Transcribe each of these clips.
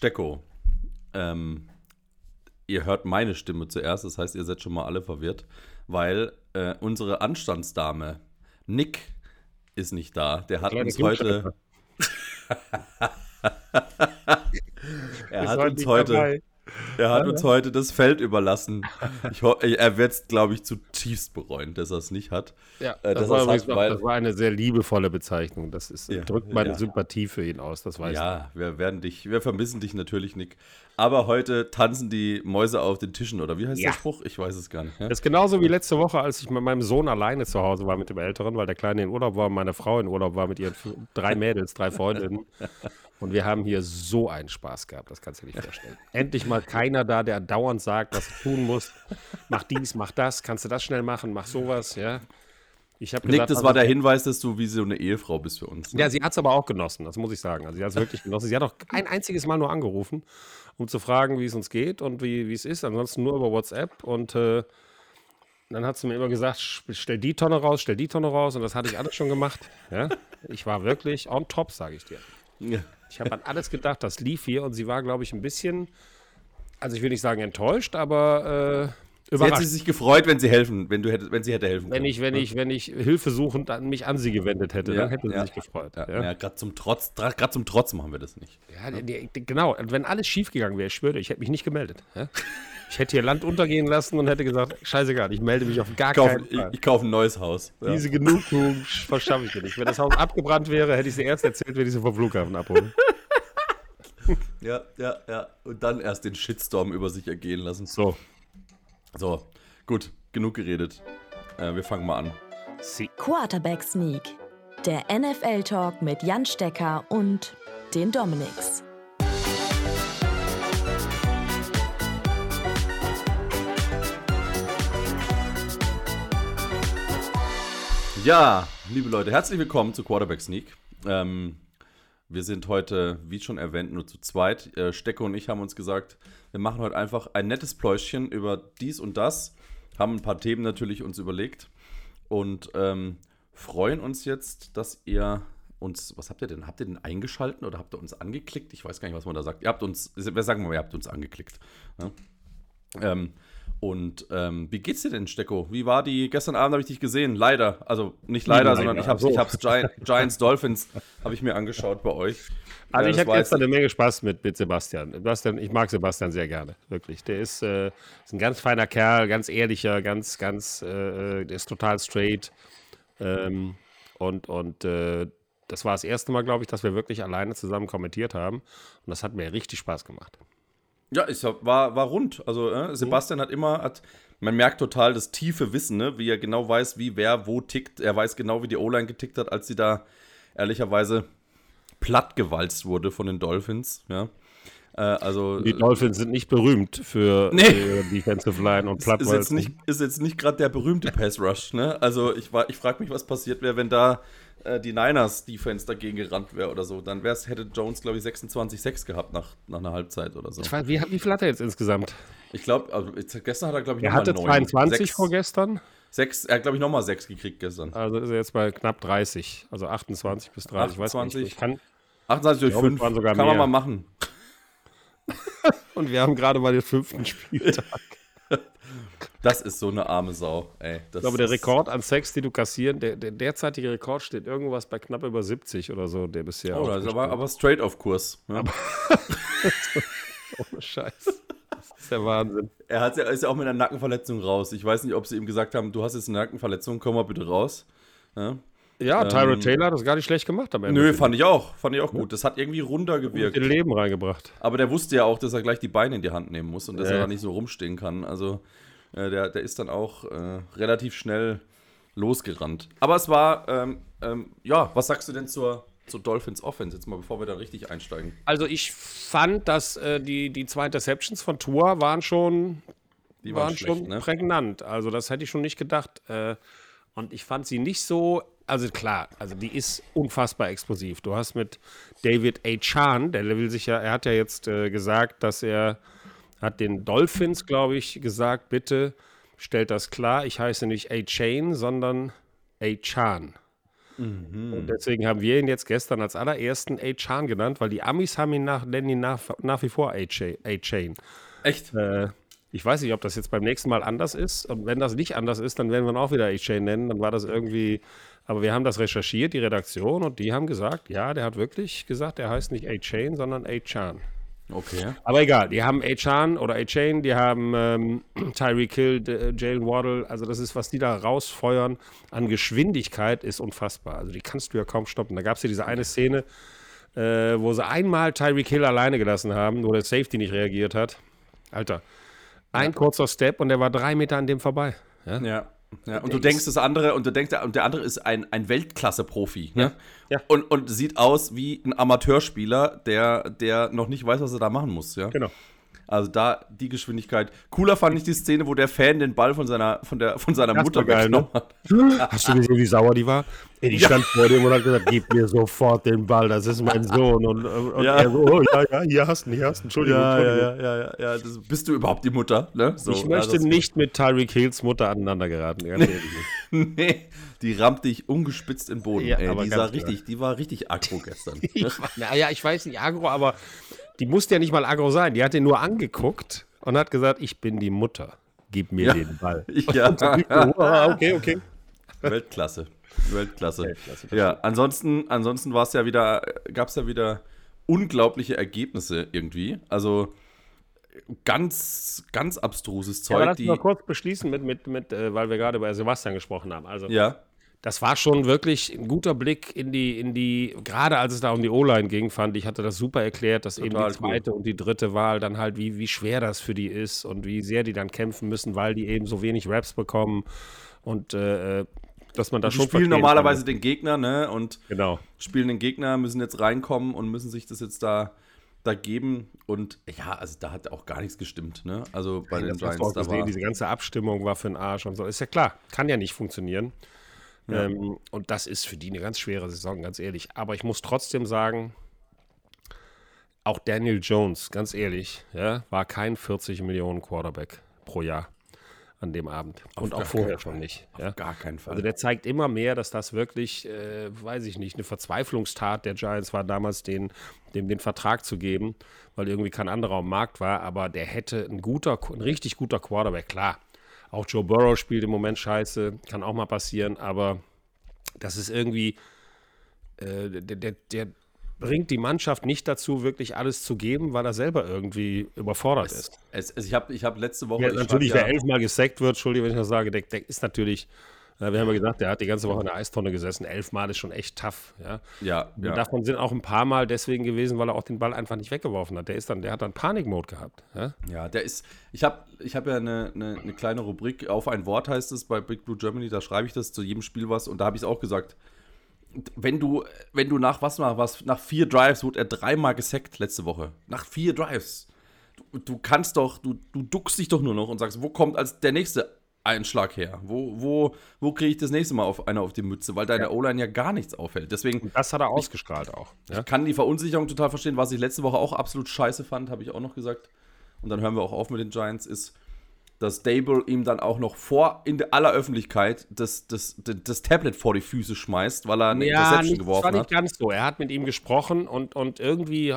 Stecko, ihr hört meine Stimme zuerst, das heißt, ihr seid schon mal alle verwirrt, weil unsere Anstandsdame Nick ist nicht da. Der hat uns heute... Er hat uns heute das Feld überlassen. Er wird es, glaube ich, zutiefst bereuen, dass er es nicht hat. Ja, das war eine sehr liebevolle Bezeichnung. Das drückt meine Sympathie für ihn aus, das weiß ich. Ja, wir vermissen dich natürlich, Nick. Aber heute tanzen die Mäuse auf den Tischen, oder wie heißt der Spruch? Ich weiß es gar nicht. Ja? Das ist genauso wie letzte Woche, als ich mit meinem Sohn alleine zu Hause war mit dem Älteren, weil der Kleine in Urlaub war und meine Frau in Urlaub war mit ihren 3 Mädels, 3 Freundinnen. Und wir haben hier so einen Spaß gehabt, das kannst du dir nicht vorstellen. Endlich mal keiner da, der dauernd sagt, was du tun musst. Mach dies, mach das, kannst du das schnell machen, mach sowas, ja. Ich habe Nick, gesagt, das war der Hinweis, dass du wie so eine Ehefrau bist für uns. Ne? Ja, sie hat es aber auch genossen, das muss ich sagen. Also sie hat es wirklich genossen. Sie hat auch ein einziges Mal nur angerufen, um zu fragen, wie es uns geht und wie es ist. Ansonsten nur über WhatsApp. Und dann hat sie mir immer gesagt, stell die Tonne raus. Und das hatte ich alles schon gemacht. Ja? Ich war wirklich on top, sage ich dir. Ja. Ich habe an alles gedacht, das lief hier. Und sie war, glaube ich, ein bisschen, also ich will nicht sagen enttäuscht, aber überrascht. Sie hätte sich gefreut, wenn sie hätte helfen können. Wenn ich hilfesuchend mich an sie gewendet hätte, dann hätte sie sich gefreut. Ja, gerade zum Trotz machen wir das nicht. Ja, genau. Wenn alles schief gegangen wäre, ich schwöre, ich hätte mich nicht gemeldet. Ja? Ich hätte hier Land untergehen lassen und hätte gesagt, scheißegal, ich melde mich auf gar keinen Fall. Ich kaufe ein neues Haus. Ja. Diese Genugtuung verschaffe ich mir nicht. Wenn das Haus abgebrannt wäre, hätte ich sie erst erzählt, wenn ich sie vom Flughafen abhole. Ja. Und dann erst den Shitstorm über sich ergehen lassen. So, gut, genug geredet. Wir fangen mal an. Quarterback Sneak, der NFL-Talk mit Jan Stecker und den Dominics. Ja, liebe Leute, herzlich willkommen zu Quarterback Sneak. Wir sind heute, wie schon erwähnt, nur zu zweit. Stecko und ich haben uns gesagt, wir machen heute einfach ein nettes Pläuschchen über dies und das. Haben ein paar Themen natürlich uns überlegt und freuen uns jetzt, dass ihr uns, was habt ihr denn? Habt ihr denn eingeschalten oder habt ihr uns angeklickt? Ich weiß gar nicht, was man da sagt. Ihr habt uns angeklickt. Ja? Wie geht's dir denn, Stecko? Wie war die? Gestern Abend habe ich dich gesehen, leider. Also nicht leider, sondern ich hab's Giants Dolphins habe ich mir angeschaut bei euch. Also ich hatte gestern eine Menge Spaß mit Sebastian. Ich mag Sebastian sehr gerne, wirklich. Der ist ein ganz feiner Kerl, ganz ehrlicher, der ist total straight. Das war das erste Mal, glaube ich, dass wir wirklich alleine zusammen kommentiert haben. Und das hat mir richtig Spaß gemacht. Ja, war rund. Also Sebastian man merkt total das tiefe Wissen, ne? Wie er genau weiß, wie wer wo tickt. Er weiß genau, wie die O-Line getickt hat, als sie da ehrlicherweise plattgewalzt wurde von den Dolphins. Ja? Die Dolphins sind nicht berühmt für Defensive Line und Plattwalzen. Ist jetzt nicht gerade der berühmte Pass Rush. Ne? Also ich frage mich, was passiert wäre, wenn da die Niners-Defense dagegen gerannt wäre oder so. Dann hätte Jones, glaube ich, 26-6 gehabt nach einer Halbzeit oder so. Ich weiß, wie viel hat er jetzt insgesamt? Ich glaube, gestern hat er, glaube ich, nochmal 9. Er hatte 22 vorgestern. 6, er hat, glaube ich, nochmal 6 gekriegt gestern. Also ist er jetzt bei knapp 30. Also 28 bis 30. 28, ich weiß nicht. 28 durch 5. Kann man mal machen. Und wir haben gerade mal den 5. Spieltag. Das ist so eine arme Sau. Ey, ich glaube, der Rekord an Sacks, die du kassieren, der derzeitige Rekord steht irgendwas bei knapp über 70 oder so, der bisher. Oh, das ist aber straight auf Kurs. Ja. Ohne Scheiß. Das ist der Wahnsinn. Ist ja auch mit einer Nackenverletzung raus. Ich weiß nicht, ob sie ihm gesagt haben, du hast jetzt eine Nackenverletzung, komm mal bitte raus. Ja, Tyrod Taylor hat das gar nicht schlecht gemacht am Ende. Nö, fand ich auch gut. Das hat irgendwie runtergewirkt. In Leben reingebracht. Aber der wusste ja auch, dass er gleich die Beine in die Hand nehmen muss und dass er da nicht so rumstehen kann. Also der ist dann auch relativ schnell losgerannt. Aber es war, was sagst du denn zur Dolphins Offense, jetzt mal bevor wir da richtig einsteigen? Also ich fand, dass die 2 Interceptions von Tua waren schon prägnant. Also das hätte ich schon nicht gedacht. Und ich fand sie nicht so, also klar, also die ist unfassbar explosiv. Du hast mit David Achane, er hat ja jetzt gesagt, dass er hat den Dolphins, glaube ich, gesagt, bitte stellt das klar, ich heiße nicht Achane, sondern Achane. Und deswegen haben wir ihn jetzt gestern als allerersten A-Chan genannt, weil die Amis haben ihn nennen ihn nach wie vor A-Chain. Echt? Ich weiß nicht, ob das jetzt beim nächsten Mal anders ist. Und wenn das nicht anders ist, dann werden wir ihn auch wieder A-Chain nennen. Dann war das irgendwie. Aber wir haben das recherchiert, die Redaktion, und die haben gesagt, ja, der hat wirklich gesagt, der heißt nicht A-Chain, sondern A-Chan. Okay. Aber egal, die haben A-Chan oder A-Chain, die haben Tyreek Hill, Jalen Waddle. Also das ist, was die da rausfeuern an Geschwindigkeit, ist unfassbar. Also die kannst du ja kaum stoppen. Da gab es ja diese eine Szene, wo sie einmal Tyreek Hill alleine gelassen haben, wo der Safety nicht reagiert hat. Alter, ein kurzer Step und der war 3 Meter an dem vorbei. Ja. Und du denkst der andere ist ein Weltklasse-Profi. Ne? Ja. Und sieht aus wie ein Amateurspieler, der noch nicht weiß, was er da machen muss. Ja? Genau. Also da die Geschwindigkeit. Cooler fand ich die Szene, wo der Fan den Ball von seiner Mutter geil, weggenommen hat. Hast du gesehen, wie sauer die war? Die stand vor dem und hat gesagt, gib mir sofort den Ball, das ist mein Sohn. Und er so, oh, ja, hier hast du ihn, Entschuldigung. Ja. Bist du überhaupt die Mutter? Ne? So, ich möchte nicht mit Tyreek Hills Mutter aneinander geraten. Ganz ehrlich nicht. Nee, die rammt dich ungespitzt in den Boden. Ja, ey. aber Die war richtig aggro gestern. Ich weiß nicht aggro, aber die musste ja nicht mal aggro sein. Die hat ihn nur angeguckt und hat gesagt, ich bin die Mutter. Gib mir den Ball. Okay. Weltklasse. Ja, ansonsten gab es ja wieder unglaubliche Ergebnisse irgendwie. Also ganz, ganz abstruses Zeug. Ja, lass mal kurz beschließen weil wir gerade bei Sebastian gesprochen haben. Also ja. Das war schon wirklich ein guter Blick in die, gerade als es da um die O-Line ging, fand ich, hatte das super erklärt, dass Total eben die zweite und die dritte Wahl dann halt, wie schwer das für die ist und wie sehr die dann kämpfen müssen, weil die eben so wenig Raps bekommen und dass man da schon spielen normalerweise den Gegner, ne? Und genau. Spielen den Gegner, müssen jetzt reinkommen und müssen sich das jetzt da geben. Und ja, also da hat auch gar nichts gestimmt, ne? Also bei den Giants. Diese ganze Abstimmung war für den Arsch und so. Ist ja klar, kann ja nicht funktionieren. Ja. Und das ist für die eine ganz schwere Saison, ganz ehrlich. Aber ich muss trotzdem sagen, auch Daniel Jones, ganz ehrlich, ja, war kein 40 Millionen Quarterback pro Jahr an dem Abend. Und auch vorher schon nicht. Ja? Auf gar keinen Fall. Also der zeigt immer mehr, dass das wirklich, weiß ich nicht, eine Verzweiflungstat der Giants war, damals dem den Vertrag zu geben, weil irgendwie kein anderer am Markt war. Aber der hätte ein richtig guter Quarterback, klar. Auch Joe Burrow spielt im Moment scheiße, kann auch mal passieren, aber das ist irgendwie, der bringt die Mannschaft nicht dazu, wirklich alles zu geben, weil er selber irgendwie überfordert ist. Ich hab letzte Woche... Ja, natürlich, wer 11-mal gesackt wird, Entschuldigung, wenn ich das sage, der ist natürlich... Wir haben ja gesagt, der hat die ganze Woche in der Eistonne gesessen. 11-mal ist schon echt tough. Ja. Davon sind auch ein paar Mal deswegen gewesen, weil er auch den Ball einfach nicht weggeworfen hat. Der hat dann Panikmode gehabt. Ja, der ist. Ich hab ja eine kleine Rubrik, auf ein Wort heißt es bei Big Blue Germany, da schreibe ich das zu jedem Spiel was und da habe ich es auch gesagt. Wenn du nach 4 Drives wurde er 3-mal gesackt letzte Woche. Nach 4 Drives. Du kannst doch, du duckst dich doch nur noch und sagst, wo kommt als der nächste Einschlag her? Wo kriege ich das nächste Mal auf die Mütze? Weil deine O-Line ja gar nichts auffällt. Deswegen, und das hat er ausgestrahlt auch. Ja? Ich kann die Verunsicherung total verstehen. Was ich letzte Woche auch absolut scheiße fand, habe ich auch noch gesagt. Und dann hören wir auch auf mit den Giants, ist, dass Dable ihm dann auch noch in aller Öffentlichkeit das Tablet vor die Füße schmeißt, weil er eine Interception geworfen hat. Das war nicht ganz so. Er hat mit ihm gesprochen und irgendwie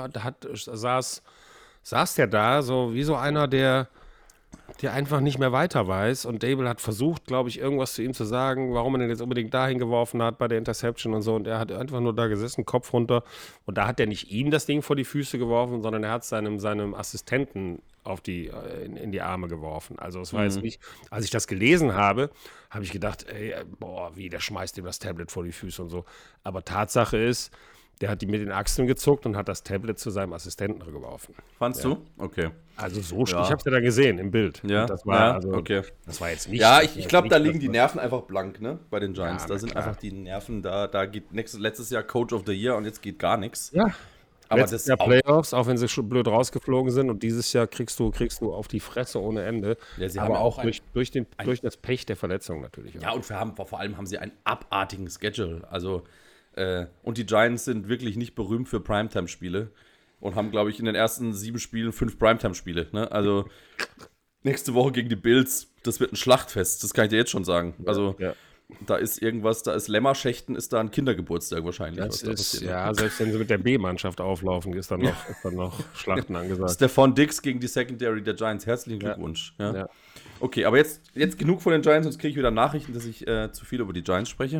saß der da, so wie so einer, der einfach nicht mehr weiter weiß. Und Dable hat versucht, glaube ich, irgendwas zu ihm zu sagen, warum er den jetzt unbedingt dahin geworfen hat bei der Interception und so. Und er hat einfach nur da gesessen, Kopf runter. Und da hat er nicht ihm das Ding vor die Füße geworfen, sondern er hat seinem Assistenten in die Arme geworfen. Also es war jetzt nicht, als ich das gelesen habe, habe ich gedacht, der schmeißt ihm das Tablet vor die Füße und so. Aber Tatsache ist, der hat die mit den Achseln gezuckt und hat das Tablet zu seinem Assistenten geworfen. Fandst du? Okay. Also so, ich habe es ja da gesehen im Bild. Ja, und das war, okay. Das war jetzt nicht. Ja, ich glaube, da liegen die Nerven einfach blank, ne? Bei den Giants. Ja, da sind einfach die Nerven, da geht letztes Jahr Coach of the Year und jetzt geht gar nichts. Ja. Aber letztes Jahr Playoffs, auch wenn sie schon blöd rausgeflogen sind, und dieses Jahr kriegst du auf die Fresse ohne Ende. Ja, sie aber haben auch durch das Pech der Verletzung natürlich. Ja, und vor allem haben sie einen abartigen Schedule. Also und die Giants sind wirklich nicht berühmt für Primetime-Spiele und haben, glaube ich, in den ersten 7 Spielen 5 Primetime-Spiele. Ne? Also nächste Woche gegen die Bills, das wird ein Schlachtfest, das kann ich dir jetzt schon sagen. Also Da ist irgendwas, da ist Lämmerschächten, ist da ein Kindergeburtstag wahrscheinlich. Das ist, ja, selbst wenn sie mit der B-Mannschaft auflaufen, ist dann noch Schlachten angesagt. Stefan Diggs gegen die Secondary der Giants. Herzlichen Glückwunsch. Ja. Okay, aber jetzt genug von den Giants, sonst kriege ich wieder Nachrichten, dass ich zu viel über die Giants spreche.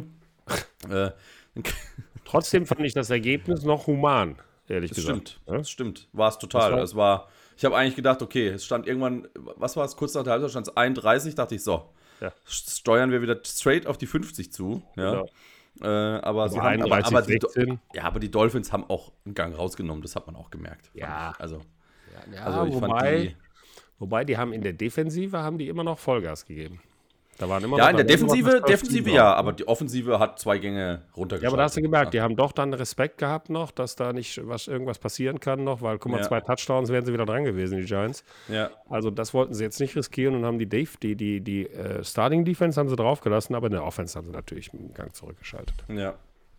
Trotzdem fand ich das Ergebnis noch human, ehrlich gesagt. Das stimmt. War es total. Ich habe eigentlich gedacht, okay, es stand irgendwann, was war es, kurz nach der Halbzeit stand es 31, dachte ich, so, steuern wir wieder straight auf die 50 zu. Ja. Genau. Aber sie haben, aber die Dolphins haben auch einen Gang rausgenommen, das hat man auch gemerkt. Ja. Also ich wobei die haben in der Defensive immer noch Vollgas gegeben. Da waren immer in der Defensive ja, aber die Offensive hat 2 Gänge runtergeschaltet. Ja, aber da hast du gemerkt, die haben doch dann Respekt gehabt noch, dass da nicht irgendwas passieren kann noch, weil, guck mal, 2 Touchdowns wären sie wieder dran gewesen, die Giants. Ja. Also das wollten sie jetzt nicht riskieren und haben die Starting Defense haben sie draufgelassen, aber in der Offense haben sie natürlich einen Gang zurückgeschaltet. Ja.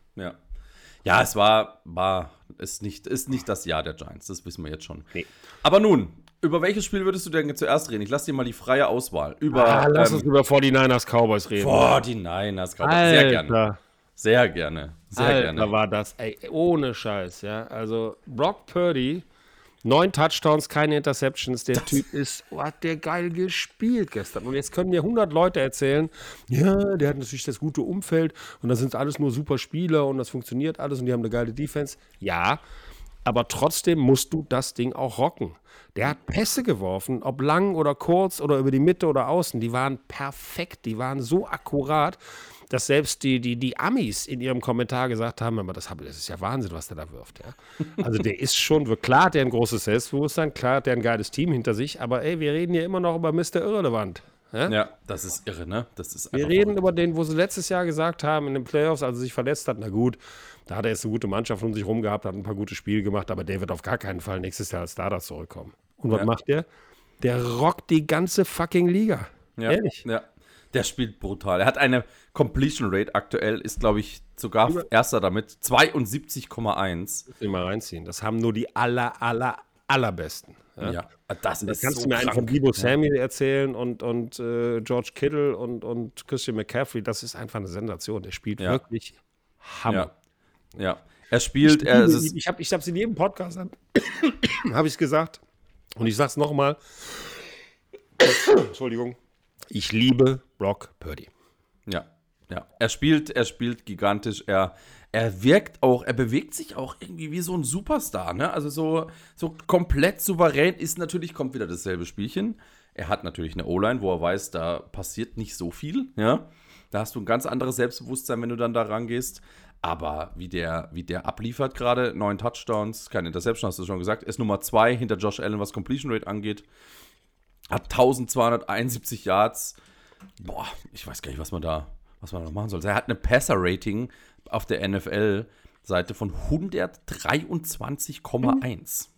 Ja, es ist nicht das Jahr der Giants, das wissen wir jetzt schon. Nee. Aber nun, über welches Spiel würdest du denn zuerst reden? Ich lasse dir mal die freie Auswahl. Lass uns über 49ers Cowboys reden. 49ers Cowboys, sehr gerne. Sehr gerne. Da war das, ohne Scheiß, ja. Also Brock Purdy, 9 Touchdowns, keine Interceptions. Der Typ hat der geil gespielt gestern. Und jetzt können mir 100 Leute erzählen, ja, der hat natürlich das gute Umfeld und da sind alles nur super Spieler und das funktioniert alles und die haben eine geile Defense. Ja, aber trotzdem musst du das Ding auch rocken. Der hat Pässe geworfen, ob lang oder kurz oder über die Mitte oder außen. Die waren perfekt, die waren so akkurat, dass selbst die Amis in ihrem Kommentar gesagt haben, aber das ist ja Wahnsinn, was der da wirft. Ja? Also der ist schon, klar hat der ein großes Selbstbewusstsein, klar hat der ein geiles Team hinter sich, aber wir reden hier immer noch über Mr. Irrelevant. Ja, das ist irre, ne? Wir reden über den, wo sie letztes Jahr gesagt haben, in den Playoffs, als er sich verletzt hat, na gut, da hat er jetzt eine gute Mannschaft um sich rum gehabt, hat ein paar gute Spiele gemacht, aber der wird auf gar keinen Fall nächstes Jahr als Starter zurückkommen. Und was macht der? Der rockt die ganze fucking Liga. Ja, ehrlich. Ja, der spielt brutal. Er hat eine Completion Rate aktuell, ist glaube ich sogar erster damit, 72,1. Muss ich mal reinziehen. Das haben nur die allerbesten. Ja, das ist kannst so du mir einen von krank. Deebo Samuel erzählen und George Kittle und Christian McCaffrey. Das ist einfach eine Sensation. Der spielt wirklich Hammer. Ja. Er spielt. Ich habe es in jedem Podcast habe ich es gesagt und ich sage es nochmal. Entschuldigung. Ich liebe Brock Purdy. Ja. Er spielt gigantisch. Er wirkt auch, er bewegt sich auch irgendwie wie so ein Superstar, ne? Also so komplett souverän kommt wieder dasselbe Spielchen. Er hat natürlich eine O-Line, wo er weiß, da passiert nicht so viel, ja? Da hast du ein ganz anderes Selbstbewusstsein, wenn du dann da rangehst. Aber wie der abliefert gerade, 9 Touchdowns, keine Interception, hast du schon gesagt, ist Nummer 2 hinter Josh Allen, was Completion Rate angeht. Hat 1271 Yards. Boah, ich weiß gar nicht, was man da noch machen soll. Er hat eine Passer-Rating auf der NFL-Seite von 123,1.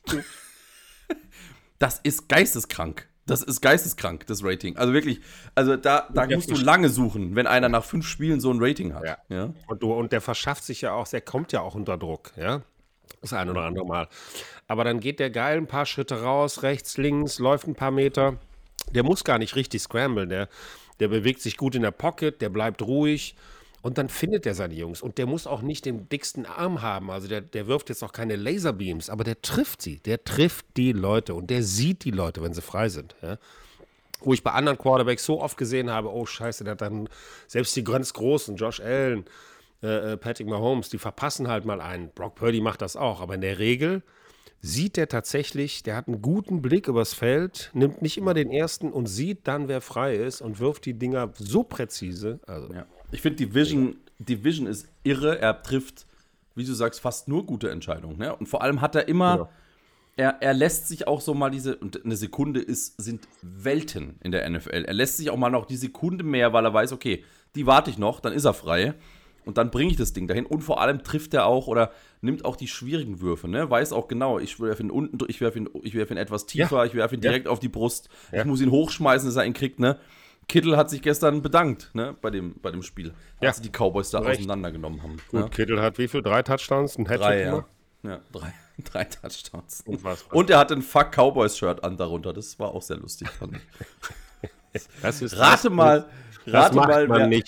Das ist geisteskrank. Das Rating. Also wirklich, da musst du lange suchen, wenn einer nach 5 Spielen so ein Rating hat. Ja. Und der verschafft sich ja auch, der kommt ja auch unter Druck, ja. Das ein oder andere Mal. Aber dann geht der geil ein paar Schritte raus, rechts, links, läuft ein paar Meter. Der muss gar nicht richtig scramblen. Der bewegt sich gut in der Pocket, der bleibt ruhig und dann findet er seine Jungs. Und der muss auch nicht den dicksten Arm haben. Also der wirft jetzt auch keine Laserbeams, aber der trifft sie. Der trifft die Leute und der sieht die Leute, wenn sie frei sind. Ja? Wo ich bei anderen Quarterbacks so oft gesehen habe, oh Scheiße, der hat dann selbst die ganz Großen, Josh Allen, Patrick Mahomes, die verpassen halt mal einen. Brock Purdy macht das auch, aber in der Regel sieht der tatsächlich, der hat einen guten Blick übers Feld, nimmt nicht immer den ersten und sieht dann, wer frei ist und wirft die Dinger so präzise. Also. Ja. Ich finde, die Vision ist irre. Er trifft, wie du sagst, fast nur gute Entscheidungen. Ne? Und vor allem hat er immer, er lässt sich auch so mal und eine Sekunde sind Welten in der NFL. Er lässt sich auch mal noch die Sekunde mehr, weil er weiß, okay, die warte ich noch, dann ist er frei. Und dann bringe ich das Ding dahin. Und vor allem trifft er auch oder nimmt auch die schwierigen Würfe. Ne? Weiß auch genau, ich werfe ihn unten, ich werfe ihn etwas tiefer, ich werfe ihn direkt auf die Brust. Ja. Ich muss ihn hochschmeißen, dass er ihn kriegt. Ne? Kittle hat sich gestern bedankt, ne? bei dem Spiel, als sie die Cowboys da auseinandergenommen haben. Gut, ne? Kittle hat wie viel? 3 Touchdowns? Ein Hattrick? 3, ja. 3 Touchdowns. Und er hat ein Fuck Cowboys-Shirt an darunter. Das war auch sehr lustig, fand ich. Rate mal, man nicht.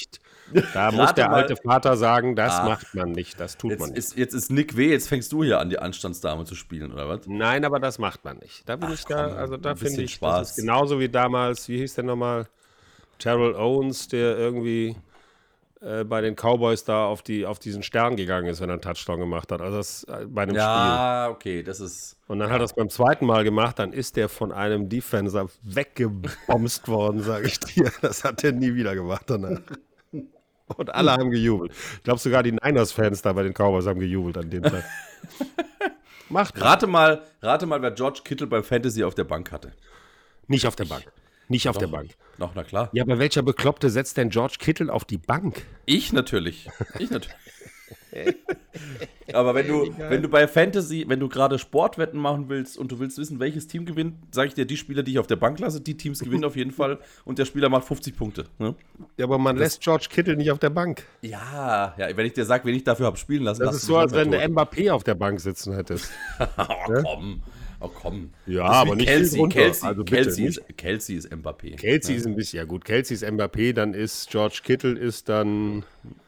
Da muss der alte Vater sagen, das macht man nicht, das tut man nicht. Jetzt ist Nick W., jetzt fängst du hier an, die Anstandsdame zu spielen, oder was? Nein, aber das macht man nicht. Da bin ich da finde ich, Spaß. das ist genauso wie damals, wie hieß der nochmal? Terrell Owens, der irgendwie bei den Cowboys da auf diesen Stern gegangen ist, wenn er einen Touchdown gemacht hat. Also das bei einem Spiel. Ja, okay, das ist... Und dann hat er es beim zweiten Mal gemacht, dann ist der von einem Defenser weggebomst worden, sage ich dir. Das hat er nie wieder gemacht danach. Und alle haben gejubelt. Ich glaube, sogar die Niners-Fans da bei den Cowboys haben gejubelt an dem Tag. Rate mal, wer George Kittle beim Fantasy auf der Bank hatte. Nicht auf der Bank. Nicht auf der Bank. Doch, na klar. Ja, aber welcher Bekloppte setzt denn George Kittle auf die Bank? Ich natürlich. Aber wenn du bei Fantasy, wenn du gerade Sportwetten machen willst und du willst wissen, welches Team gewinnt, sage ich dir, die Spieler, die ich auf der Bank lasse, die Teams gewinnen auf jeden Fall und der Spieler macht 50 Punkte. Ne? Ja, aber man lässt George Kittle nicht auf der Bank. Ja, wenn ich dir sage, wen ich dafür habe spielen lassen. Das ist so, als wenn du Mbappé auf der Bank sitzen hättest. Komm. Ja, aber nicht Kelsey. Kelsey ist Mbappé. Kelsey ist ein bisschen, ja gut, Kelsey ist Mbappé, dann ist George Kittle ist dann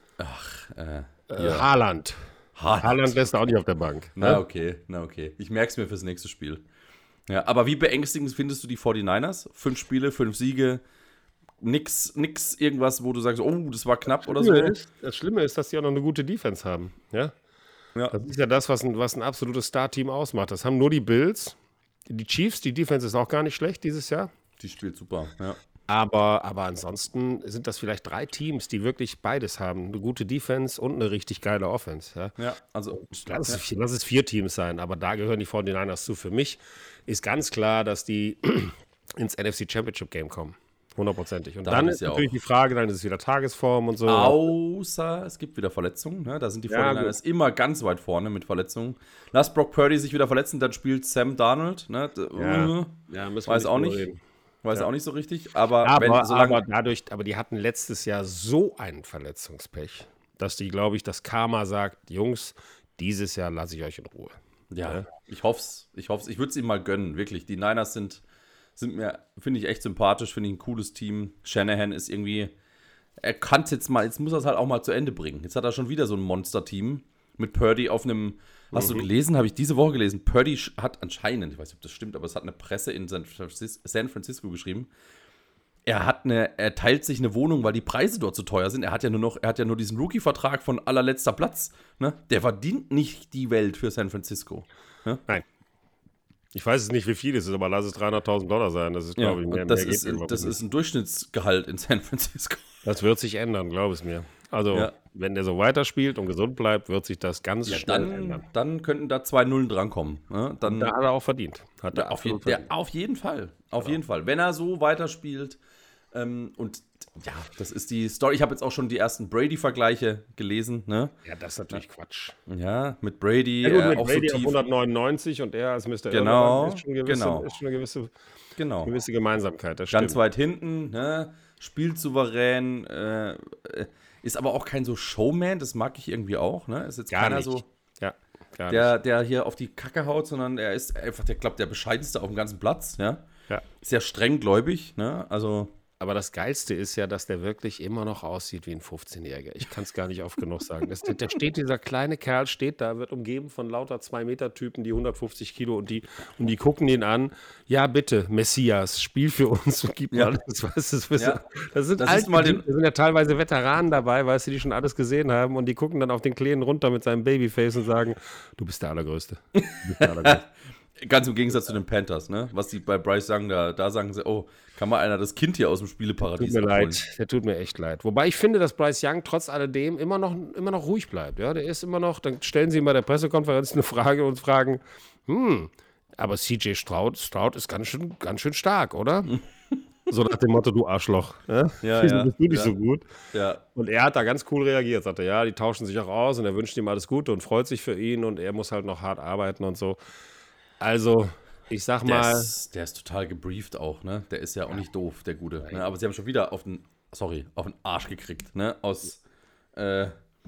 Haaland. Haaland lässt er auch nicht auf der Bank. Na okay. Ich merke es mir fürs nächste Spiel. Ja, aber wie beängstigend findest du die 49ers? 5 Spiele, 5 Siege, nix irgendwas, wo du sagst, oh, das war knapp oder so? Das Schlimme ist, dass die auch noch eine gute Defense haben. Ja. Das ist ja das, was ein absolutes Star-Team ausmacht. Das haben nur die Bills. Die Chiefs, die Defense ist auch gar nicht schlecht dieses Jahr. Die spielt super, ja. Aber ansonsten sind das vielleicht 3 Teams, die wirklich beides haben. Eine gute Defense und eine richtig geile Offense. Ja, also lass es 4 Teams sein, aber da gehören die 49ers zu. Für mich ist ganz klar, dass die ins NFC Championship Game kommen. 100%. Und dann ist natürlich die Frage, dann ist es wieder Tagesform und so. Außer es gibt wieder Verletzungen. Ne? Da sind die 49ers immer ganz weit vorne mit Verletzungen. Lass Brock Purdy sich wieder verletzen, dann spielt Sam Darnold. Ne? Weiß auch nicht. Weiß auch nicht so richtig. Aber die hatten letztes Jahr so einen Verletzungspech, dass die, glaube ich, das Karma sagt, Jungs, dieses Jahr lasse ich euch in Ruhe. Ja. Ich hoff's. Ich würde es ihm mal gönnen, wirklich. Die Niners sind mir, finde ich, echt sympathisch, finde ich ein cooles Team. Shanahan ist irgendwie, er kann es jetzt muss er es halt auch mal zu Ende bringen. Jetzt hat er schon wieder so ein Monster-Team mit Purdy auf einem, hast du gelesen, habe ich diese Woche gelesen, Purdy hat anscheinend, ich weiß nicht, ob das stimmt, aber es hat eine Presse in San Francisco geschrieben, er teilt sich eine Wohnung, weil die Preise dort zu teuer sind. Er hat ja nur diesen Rookie-Vertrag von allerletzter Platz. Ne? Der verdient nicht die Welt für San Francisco. Ne? Nein. Ich weiß es nicht, wie viel es ist, aber lass es $300.000 sein. Das ist, glaube ich, mehr. Das ist ein Durchschnittsgehalt in San Francisco. Das wird sich ändern, glaube es mir. Also, wenn der so weiterspielt und gesund bleibt, wird sich das ganz schnell ändern. Dann könnten da 2 Nullen drankommen. Ne? Da hat er auch verdient. Auf jeden Fall. Auf jeden Fall. Wenn er so weiterspielt. Und ja, das ist die Story. Ich habe jetzt auch schon die ersten Brady-Vergleiche gelesen. Ne? Ja, das ist natürlich Quatsch. Ja, mit Brady. Mit Brady auf 199 und er als Mr. Genau, ist schon eine gewisse Gemeinsamkeit. Das Ganz weit hinten, ne? Spielt souverän, ist aber auch kein so Showman, das mag ich irgendwie auch. Ne? Ist jetzt keiner so, der hier auf die Kacke haut, sondern er ist einfach, der bescheidenste auf dem ganzen Platz. Ja? Ist ja strenggläubig, ne? Also. Aber das Geilste ist ja, dass der wirklich immer noch aussieht wie ein 15-Jähriger. Ich kann es gar nicht oft genug sagen. Dieser kleine Kerl steht da, wird umgeben von lauter 2-Meter-Typen, die 150 Kilo und die gucken ihn an. Ja, bitte, Messias, spiel für uns und gib mir alles. Das sind ja teilweise Veteranen dabei, weißt du, die schon alles gesehen haben und die gucken dann auf den Kleinen runter mit seinem Babyface und sagen, du bist der Allergrößte. Ganz im Gegensatz zu den Panthers, ne? Was die bei Bryce sagen, da sagen sie, oh, kann mal einer das Kind hier aus dem Spieleparadies abholen. Leid, der tut mir echt leid. Wobei ich finde, dass Bryce Young trotz alledem immer noch ruhig bleibt. Ja, der ist immer noch, dann stellen sie ihm bei der Pressekonferenz eine Frage und fragen, aber CJ Stroud ist ganz schön stark, oder? So nach dem Motto, du Arschloch. Ja, bist du nicht so gut. Ja. Und er hat da ganz cool reagiert, sagte, ja, die tauschen sich auch aus und er wünscht ihm alles Gute und freut sich für ihn und er muss halt noch hart arbeiten und so. Also, ich sag mal. Der ist total gebrieft auch, ne? Der ist ja auch nicht doof, der Gute. Ne? Aber sie haben schon wieder auf den Arsch gekriegt, ne? Na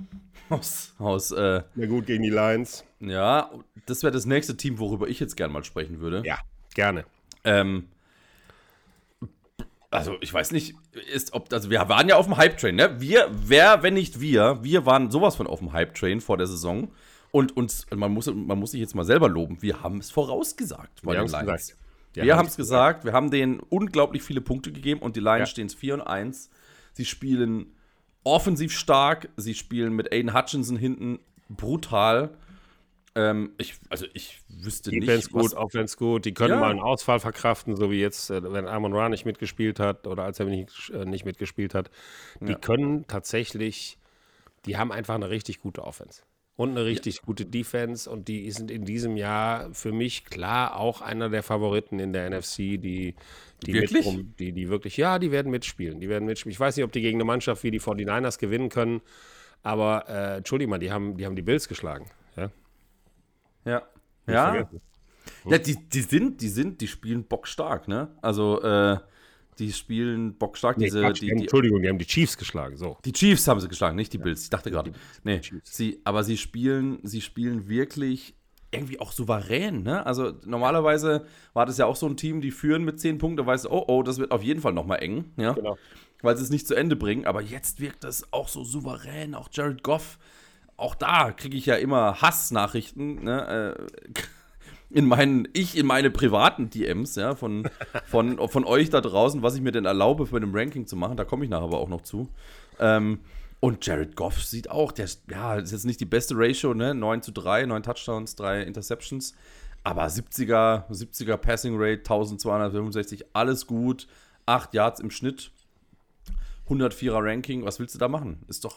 gut, gegen die Lions. Ja, das wäre das nächste Team, worüber ich jetzt gerne mal sprechen würde. Ja, gerne. Also ich weiß nicht, also wir waren ja auf dem Hype-Train, ne? Wer, wenn nicht wir waren sowas von auf dem Hype-Train vor der Saison. Und man muss sich jetzt mal selber loben, wir haben es vorausgesagt bei den Lions. Wir haben es gesagt, wir haben denen unglaublich viele Punkte gegeben und die Lions stehen 4-1. Sie spielen offensiv stark, sie spielen mit Aiden Hutchinson hinten brutal. Ich wüsste nicht. Defense gut, Offense gut. Die können mal einen Ausfall verkraften, so wie jetzt, wenn Amon-Ra nicht mitgespielt hat oder als er nicht mitgespielt hat. Die können tatsächlich, die haben einfach eine richtig gute Offense und eine richtig gute Defense und die sind in diesem Jahr für mich klar auch einer der Favoriten in der NFC, die wirklich? Die wirklich, ja, die werden mitspielen. Ich weiß nicht, ob die gegen eine Mannschaft wie die 49ers gewinnen können, aber entschuldige mal, die haben die Bills geschlagen. Ja. Ja. Ja, die spielen bockstark, ne? Also, die spielen bockstark. Die haben die Chiefs geschlagen, so. Die Chiefs haben sie geschlagen, nicht die Bills. Ich dachte gerade. Nee, aber sie spielen wirklich irgendwie auch souverän, ne? Also, normalerweise war das ja auch so ein Team, die führen mit 10 Punkten, da weißt du, das wird auf jeden Fall nochmal eng, ja? Genau. Weil sie es nicht zu Ende bringen. Aber jetzt wirkt das auch so souverän, auch Jared Goff. Auch da kriege ich ja immer Hassnachrichten, ne, in meine privaten DMs, ja, von euch da draußen, was ich mir denn erlaube, für einem Ranking zu machen. Da komme ich nachher aber auch noch zu. Und Jared Goff sieht auch, ist jetzt nicht die beste Ratio, ne, 9-3, 9 Touchdowns, 3 Interceptions, aber 70er Passing Rate, 1265, alles gut, 8 Yards im Schnitt, 104er Ranking, was willst du da machen? Ist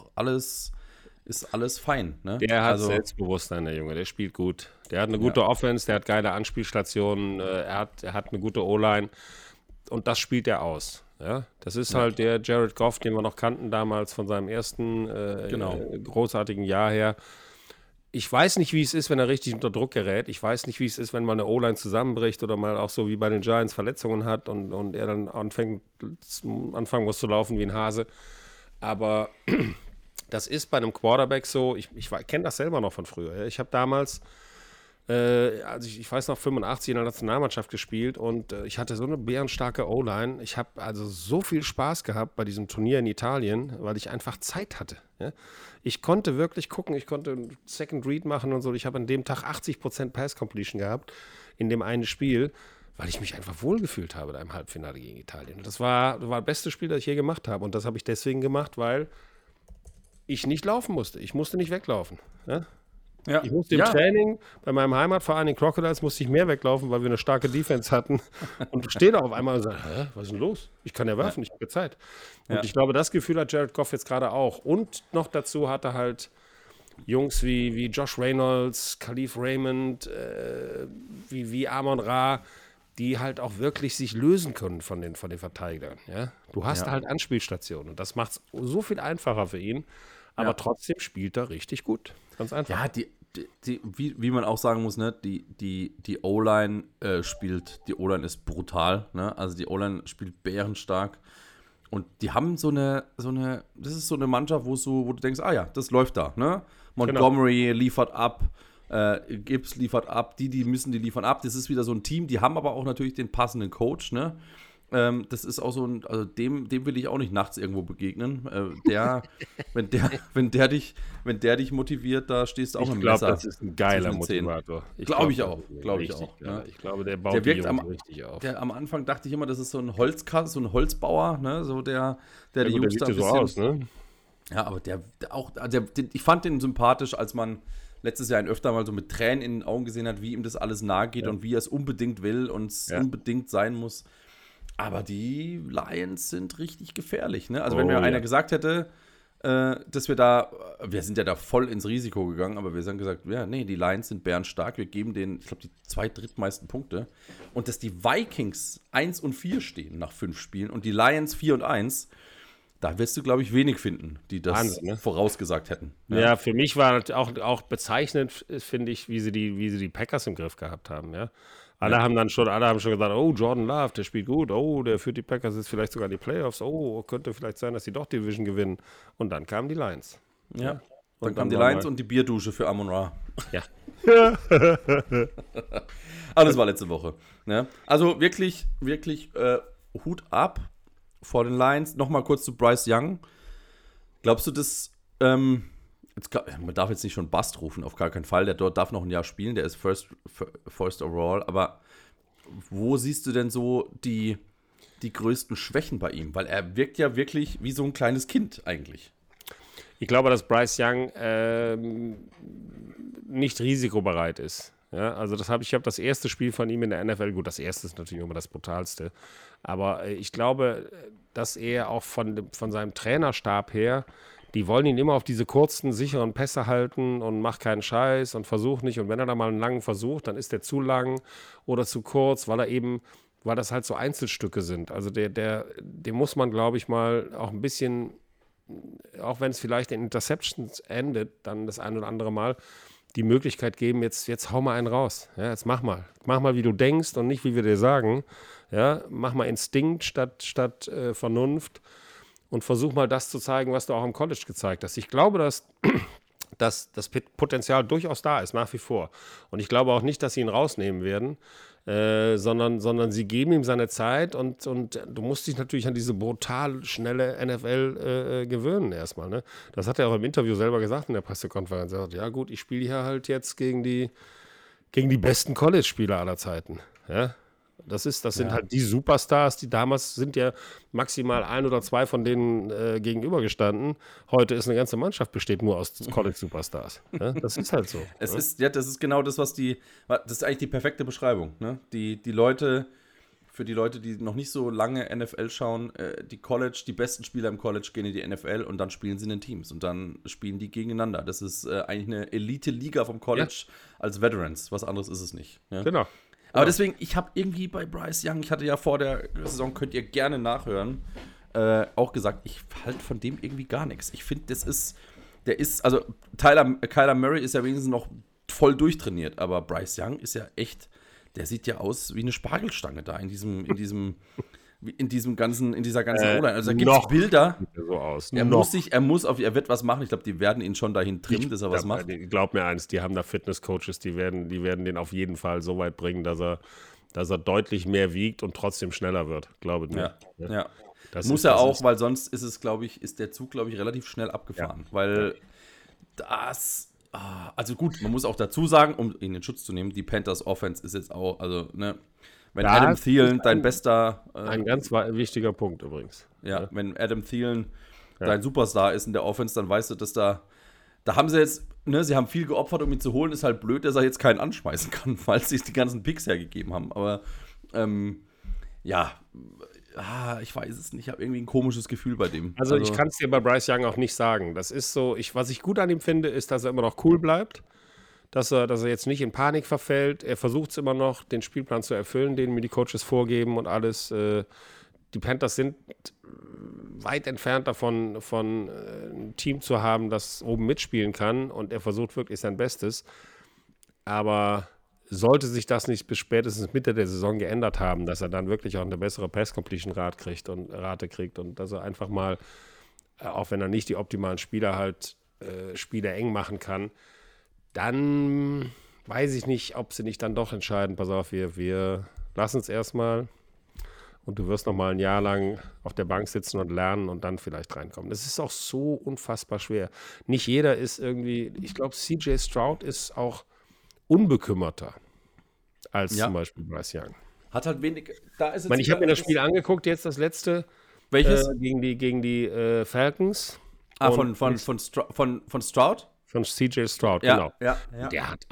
alles fein, ne? Der hat Selbstbewusstsein, der Junge, der spielt gut. Der hat eine gute Offense, der hat geile Anspielstationen, er hat eine gute O-Line und das spielt er aus. Ja? Das ist halt der Jared Goff, den wir noch kannten damals von seinem ersten großartigen Jahr her. Ich weiß nicht, wie es ist, wenn er richtig unter Druck gerät. Ich weiß nicht, wie es ist, wenn mal eine O-Line zusammenbricht oder mal auch so wie bei den Giants Verletzungen hat und er dann anfangen muss zu laufen wie ein Hase. Aber das ist bei einem Quarterback so, ich kenne das selber noch von früher. Ich habe damals, ich weiß noch, 85 in der Nationalmannschaft gespielt und ich hatte so eine bärenstarke O-Line. Ich habe also so viel Spaß gehabt bei diesem Turnier in Italien, weil ich einfach Zeit hatte. Ja? Ich konnte wirklich gucken, ich konnte Second Read machen und so. Ich habe an dem Tag 80% Pass Completion gehabt in dem einen Spiel, weil ich mich einfach wohlgefühlt habe da im Halbfinale gegen Italien. Und das war das beste Spiel, das ich je gemacht habe. Und das habe ich deswegen gemacht, weil ich nicht laufen musste. Ich musste nicht weglaufen. Ja? Ja. Ich musste im Training bei meinem Heimatverein in Crocodiles musste ich mehr weglaufen, weil wir eine starke Defense hatten. Und stehe da auf einmal und sage, was ist denn los? Ich kann ja werfen, ich habe Zeit. Und ich glaube, das Gefühl hat Jared Goff jetzt gerade auch. Und noch dazu hat er halt Jungs wie Josh Reynolds, Khalif Raymond, wie Amon-Ra, die halt auch wirklich sich lösen können von den Verteidigern. Ja? Du hast halt Anspielstationen und das macht es so viel einfacher für ihn. Aber trotzdem spielt er richtig gut. Ganz einfach. Ja, wie man auch sagen muss, ne, die O-Line die O-Line ist brutal, ne? Also die O-Line spielt bärenstark. Und die haben das ist so eine Mannschaft, wo du denkst, das läuft da, ne? Montgomery liefert ab, Gibbs liefert ab, die müssen die liefern ab. Das ist wieder so ein Team, die haben aber auch natürlich den passenden Coach, ne? Das ist auch so also dem will ich auch nicht nachts irgendwo begegnen. Wenn der dich motiviert, da stehst du auch im Messer. Ich glaube, das ist ein geiler Motivator. Glaube ich auch. Ja. Ich glaube, der baut die Jungs richtig auf. Am Anfang dachte ich immer, das ist so ein Holzbauer, ne? So der die Jungs da ein bisschen. So aus, ne? Ja, aber ich fand den sympathisch, als man letztes Jahr ihn öfter mal so mit Tränen in den Augen gesehen hat, wie ihm das alles nahe geht und wie er es unbedingt will und es unbedingt sein muss. Aber die Lions sind richtig gefährlich, ne? Also wenn mir einer gesagt hätte, dass wir sind ja da voll ins Risiko gegangen, aber wir haben gesagt, die Lions sind bärenstark, wir geben denen, ich glaube, die 2 drittmeisten Punkte. Und dass die Vikings 1-4 stehen nach 5 Spielen und die Lions 4-1, da wirst du, glaube ich, wenig finden, die das Wahnsinn, ne? vorausgesagt hätten. Ja, für mich war auch bezeichnend, finde ich, wie sie die Packers im Griff gehabt haben, ja. Alle haben schon gesagt, Jordan Love, der spielt gut, der führt die Packers jetzt vielleicht sogar in die Playoffs, könnte vielleicht sein, dass sie doch Division gewinnen. Und dann kamen die Lions. Ja, dann kamen die Lions und die Bierdusche für Amon-Ra. Ja. Aber das war letzte Woche. Ne? Also wirklich, wirklich Hut ab vor den Lions. Nochmal kurz zu Bryce Young. Glaubst du, dass man darf jetzt nicht schon Bust rufen, auf gar keinen Fall. Der dort darf noch ein Jahr spielen, der ist first overall. Aber wo siehst du denn so die größten Schwächen bei ihm? Weil er wirkt ja wirklich wie so ein kleines Kind eigentlich. Ich glaube, dass Bryce Young nicht risikobereit ist. Ja, also ich habe das erste Spiel von ihm in der NFL, gut, das erste ist natürlich immer das brutalste, aber ich glaube, dass er auch von seinem Trainerstab her, die wollen ihn immer auf diese kurzen, sicheren Pässe halten und macht keinen Scheiß und versucht nicht. Und wenn er da mal einen langen versucht, dann ist der zu lang oder zu kurz, weil das halt so Einzelstücke sind. Also dem muss man, glaube ich, mal auch ein bisschen, auch wenn es vielleicht in Interceptions endet, dann das ein oder andere Mal, die Möglichkeit geben, jetzt hau mal einen raus. Ja, jetzt mach mal. Mach mal, wie du denkst und nicht, wie wir dir sagen. Ja, mach mal Instinkt statt Vernunft und versuch mal das zu zeigen, was du auch im College gezeigt hast. Ich glaube, dass das Potenzial durchaus da ist, nach wie vor. Und ich glaube auch nicht, dass sie ihn rausnehmen werden, sondern sie geben ihm seine Zeit und du musst dich natürlich an diese brutal schnelle NFL gewöhnen erstmal. Ne? Das hat er auch im Interview selber gesagt in der Pressekonferenz. Er sagt, ja gut, ich spiele hier halt jetzt gegen die besten College-Spieler aller Zeiten. Ja? Das sind halt die Superstars, die damals sind ja maximal 1 oder 2 von denen gegenübergestanden. Heute ist eine ganze Mannschaft, besteht nur aus College-Superstars. Ja? Das ist halt so. Das ist genau das, das ist eigentlich die perfekte Beschreibung. Ne? Die Leute, für die Leute, die noch nicht so lange NFL schauen, die besten Spieler im College gehen in die NFL und dann spielen sie in den Teams und dann spielen die gegeneinander. Das ist eigentlich eine Elite-Liga vom College als Veterans. Was anderes ist es nicht. Ja? Genau. Aber deswegen, ich habe irgendwie bei Bryce Young, ich hatte ja vor der Saison, könnt ihr gerne nachhören, auch gesagt, ich halte von dem irgendwie gar nichts. Ich finde, also Kyler Murray ist ja wenigstens noch voll durchtrainiert, aber Bryce Young ist ja echt, der sieht ja aus wie eine Spargelstange da in dieser ganzen O-Line. Also da gibt es Bilder. So aus. Er wird was machen. Ich glaube, die werden ihn schon dahin trimmen, dass er was macht. Glaub mir eins, die haben da Fitness-Coaches, die werden den auf jeden Fall so weit bringen, dass er deutlich mehr wiegt und trotzdem schneller wird. Glaube mir. Ja. Muss er auch, weil sonst ist der Zug, glaube ich, relativ schnell abgefahren. Ja. Weil also gut, man muss auch dazu sagen, um ihn in Schutz zu nehmen, die Panthers Offense ist jetzt auch, also, ne, wenn Adam Thielen dein bester... ein ganz wichtiger Punkt übrigens. Ja, wenn Adam Thielen dein Superstar ist in der Offense, dann weißt du, dass da haben sie jetzt, ne, sie haben viel geopfert, um ihn zu holen. Ist halt blöd, dass er jetzt keinen anschmeißen kann, weil sie die ganzen Picks hergegeben haben. Aber, ich weiß es nicht. Ich habe irgendwie ein komisches Gefühl bei dem. Also ich kann es dir bei Bryce Young auch nicht sagen. Das ist so, was ich gut an ihm finde, ist, dass er immer noch cool bleibt. Dass er jetzt nicht in Panik verfällt. Er versucht es immer noch, den Spielplan zu erfüllen, den mir die Coaches vorgeben und alles. Die Panthers sind weit entfernt davon, ein Team zu haben, das oben mitspielen kann. Und er versucht wirklich sein Bestes. Aber sollte sich das nicht bis spätestens Mitte der Saison geändert haben, dass er dann wirklich auch eine bessere Pass-Completion-Rate kriegt und dass er einfach mal, auch wenn er nicht die optimalen Spieler eng machen kann, dann weiß ich nicht, ob sie nicht dann doch entscheiden, pass auf, wir lassen es erstmal und du wirst noch mal ein Jahr lang auf der Bank sitzen und lernen und dann vielleicht reinkommen. Das ist auch so unfassbar schwer. Nicht jeder ist irgendwie, ich glaube, CJ Stroud ist auch unbekümmerter als zum Beispiel Bryce Young. Hat halt wenig, ich habe mir das Spiel angeguckt, jetzt das letzte. Welches? Gegen die Falcons. Von Stroud? Von CJ Stroud, genau. Ja. Der hat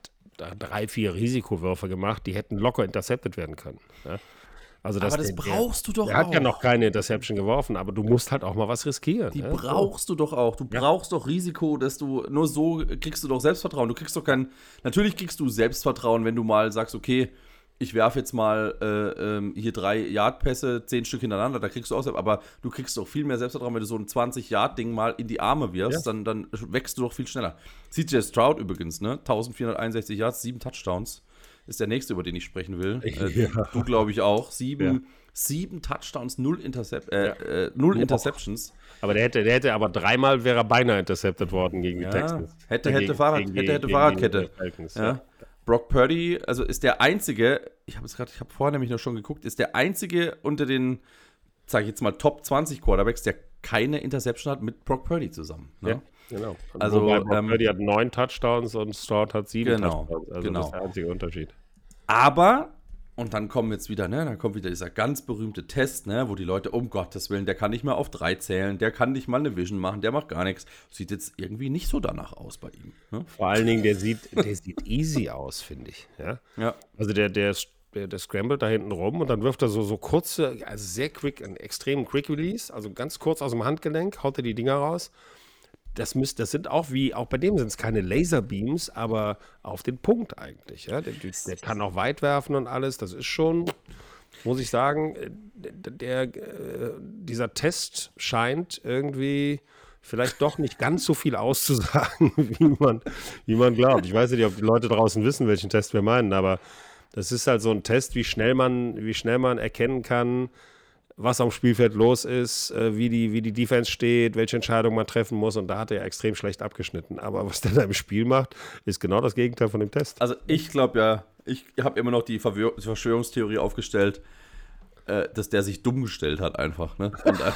3-4 Risikowürfe gemacht, die hätten locker intercepted werden können. Ja? Also aber das brauchst du doch auch. Er hat ja noch keine Interception geworfen, aber du musst halt auch mal was riskieren. Die brauchst du doch auch. Du brauchst doch Risiko, dass nur so kriegst du doch Selbstvertrauen. Du kriegst doch natürlich kriegst du Selbstvertrauen, wenn du mal sagst, okay, ich werfe jetzt mal hier 3 Yard-Pässe, 10 Stück hintereinander, da kriegst du auch, aber du kriegst doch viel mehr Selbstvertrauen, wenn du so ein 20-Yard-Ding mal in die Arme wirfst, dann wächst du doch viel schneller. CJ Stroud übrigens, ne? 1461 Yards, 7 Touchdowns, ist der nächste, über den ich sprechen will. Du, glaube ich, auch. 7 Touchdowns, 0 Interceptions. Aber der hätte aber 3-mal wäre er beinahe intercepted worden gegen die Texans. Hätte Fahrradkette. Ja. Brock Purdy, also ist der einzige, ich habe vorher nämlich noch schon geguckt, ist der einzige unter den sage ich jetzt mal, Top 20 Quarterbacks, der keine Interception hat mit Brock Purdy zusammen. Ne? Ja, genau. Also, Brock Purdy hat 9 Touchdowns und Stroud hat 7 Genau, Touchdowns. Also genau. das ist der einzige Unterschied. Aber, und dann kommen jetzt wieder, ne, dann kommt wieder dieser ganz berühmte Test, ne, wo die Leute, um Gottes Willen, der kann nicht mehr auf 3 zählen, der kann nicht mal eine Vision machen, der macht gar nichts. Sieht jetzt irgendwie nicht so danach aus bei ihm. Ne? Vor allen Dingen, der sieht easy aus, finde ich. Ja? Also der scrambled da hinten rum und dann wirft er so kurze, also sehr quick, einen extremen Quick Release, also ganz kurz aus dem Handgelenk, haut er die Dinger raus. Das sind auch bei dem sind es keine Laserbeams, aber auf den Punkt eigentlich. Ja? Der kann auch weit werfen und alles. Das ist schon, muss ich sagen, dieser Test scheint irgendwie vielleicht doch nicht ganz so viel auszusagen, wie man glaubt. Ich weiß nicht, ob die Leute draußen wissen, welchen Test wir meinen, aber das ist halt so ein Test, wie schnell man erkennen kann, was am Spielfeld los ist, wie die Defense steht, welche Entscheidung man treffen muss. Und da hat er ja extrem schlecht abgeschnitten. Aber was der da im Spiel macht, ist genau das Gegenteil von dem Test. Also ich glaube ja, ich habe immer noch die Verschwörungstheorie aufgestellt, dass der sich dumm gestellt hat einfach. Ne?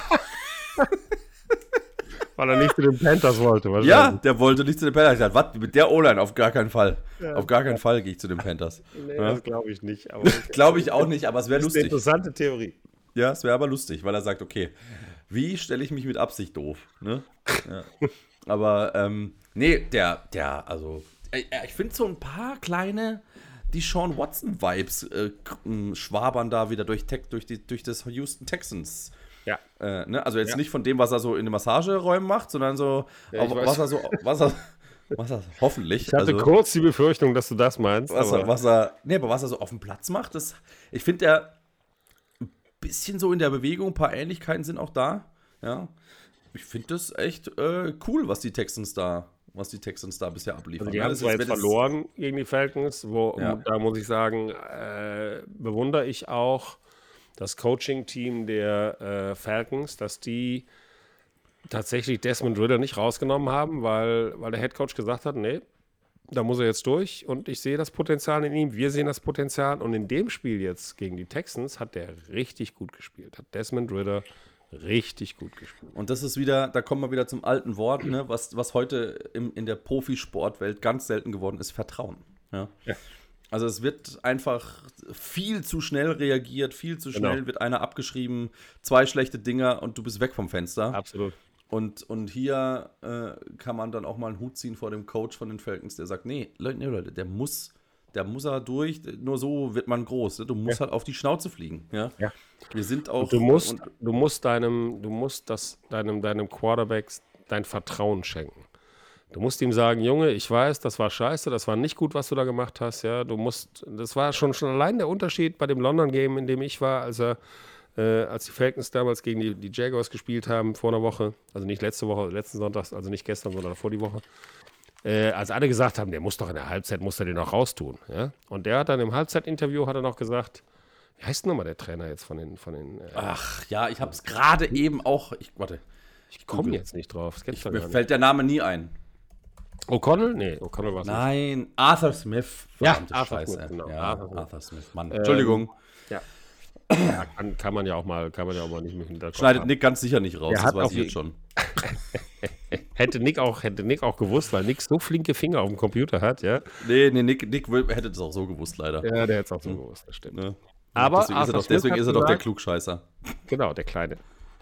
Weil er nicht zu den Panthers wollte. Ja, der wollte nicht zu den Panthers. Ich dachte, was, mit der O-Line? Auf gar keinen Fall. Ja. Auf gar keinen Fall gehe ich zu den Panthers. Nee, ja? Das glaube ich nicht. Glaube ich auch nicht, aber es wäre lustig. Das ist eine interessante Theorie. Ja, es wäre aber lustig, weil er sagt, okay, wie stelle ich mich mit Absicht doof? Ne? Ja. Aber, nee, also, ich finde so ein paar kleine, die Sean Watson-Vibes schwabern da wieder durch das Houston Texans. Ja. Ne? Also jetzt nicht von dem, was er so in den Massageräumen macht, sondern so, was er hoffentlich. Ich hatte kurz die Befürchtung, dass du das meinst. Was er so auf dem Platz macht, ich finde, der bisschen so in der Bewegung, ein paar Ähnlichkeiten sind auch da. Ja, ich finde das echt cool, was die Texans da bisher abliefern. Also die haben zwar jetzt verloren gegen die Falcons, da muss ich sagen, bewundere ich auch das Coaching-Team der Falcons, dass die tatsächlich Desmond Ridder nicht rausgenommen haben, weil der Headcoach gesagt hat, nee, da muss er jetzt durch und ich sehe das Potenzial in ihm, wir sehen das Potenzial und in dem Spiel jetzt gegen die Texans hat der richtig gut gespielt, hat Desmond Ridder richtig gut gespielt. Und das ist wieder, da kommen wir wieder zum alten Wort, ne, was heute in der Profisportwelt ganz selten geworden ist, Vertrauen. Ja. Also es wird einfach viel zu schnell reagiert, viel zu schnell wird einer abgeschrieben, 2 schlechte Dinger und du bist weg vom Fenster. Absolut. Und hier kann man dann auch mal einen Hut ziehen vor dem Coach von den Falcons, der sagt, nee, Leute, der muss er durch, nur so wird man groß. Du musst halt auf die Schnauze fliegen. Ja? Wir sind auch. Du musst deinem Quarterback dein Vertrauen schenken. Du musst ihm sagen, Junge, ich weiß, das war scheiße, das war nicht gut, was du da gemacht hast. Ja? Das war schon allein der Unterschied bei dem London-Game, in dem ich war, als die Falcons damals gegen die Jaguars gespielt haben vor einer Woche, also nicht letzten Sonntag, also nicht gestern, sondern vor die Woche, als alle gesagt haben, der muss doch in der Halbzeit, muss er den noch raustun. Ja? Und der hat dann im Halbzeitinterview noch gesagt, wie heißt nochmal der Trainer jetzt von den Ach ja, ich habe es gerade eben auch, ich komme jetzt nicht drauf. Mir fällt der Name nie ein. O'Connell? Nee, O'Connell war es nicht. Nein, Arthur Smith. Arthur Scheiße. Smith, genau. Ja, Arthur Smith, Mann. Entschuldigung. Ja, kann man ja auch mal nicht mit hinterkommen. Schneidet Nick ganz sicher nicht raus, das weiß ich jetzt schon. hätte Nick auch gewusst, weil Nick so flinke Finger auf dem Computer hat, ja. Nee, Nick hätte das auch so gewusst, leider. Ja, der hätte es auch so gewusst, das stimmt. Ja. Aber deswegen ist er doch der Klugscheißer. Genau, der Kleine.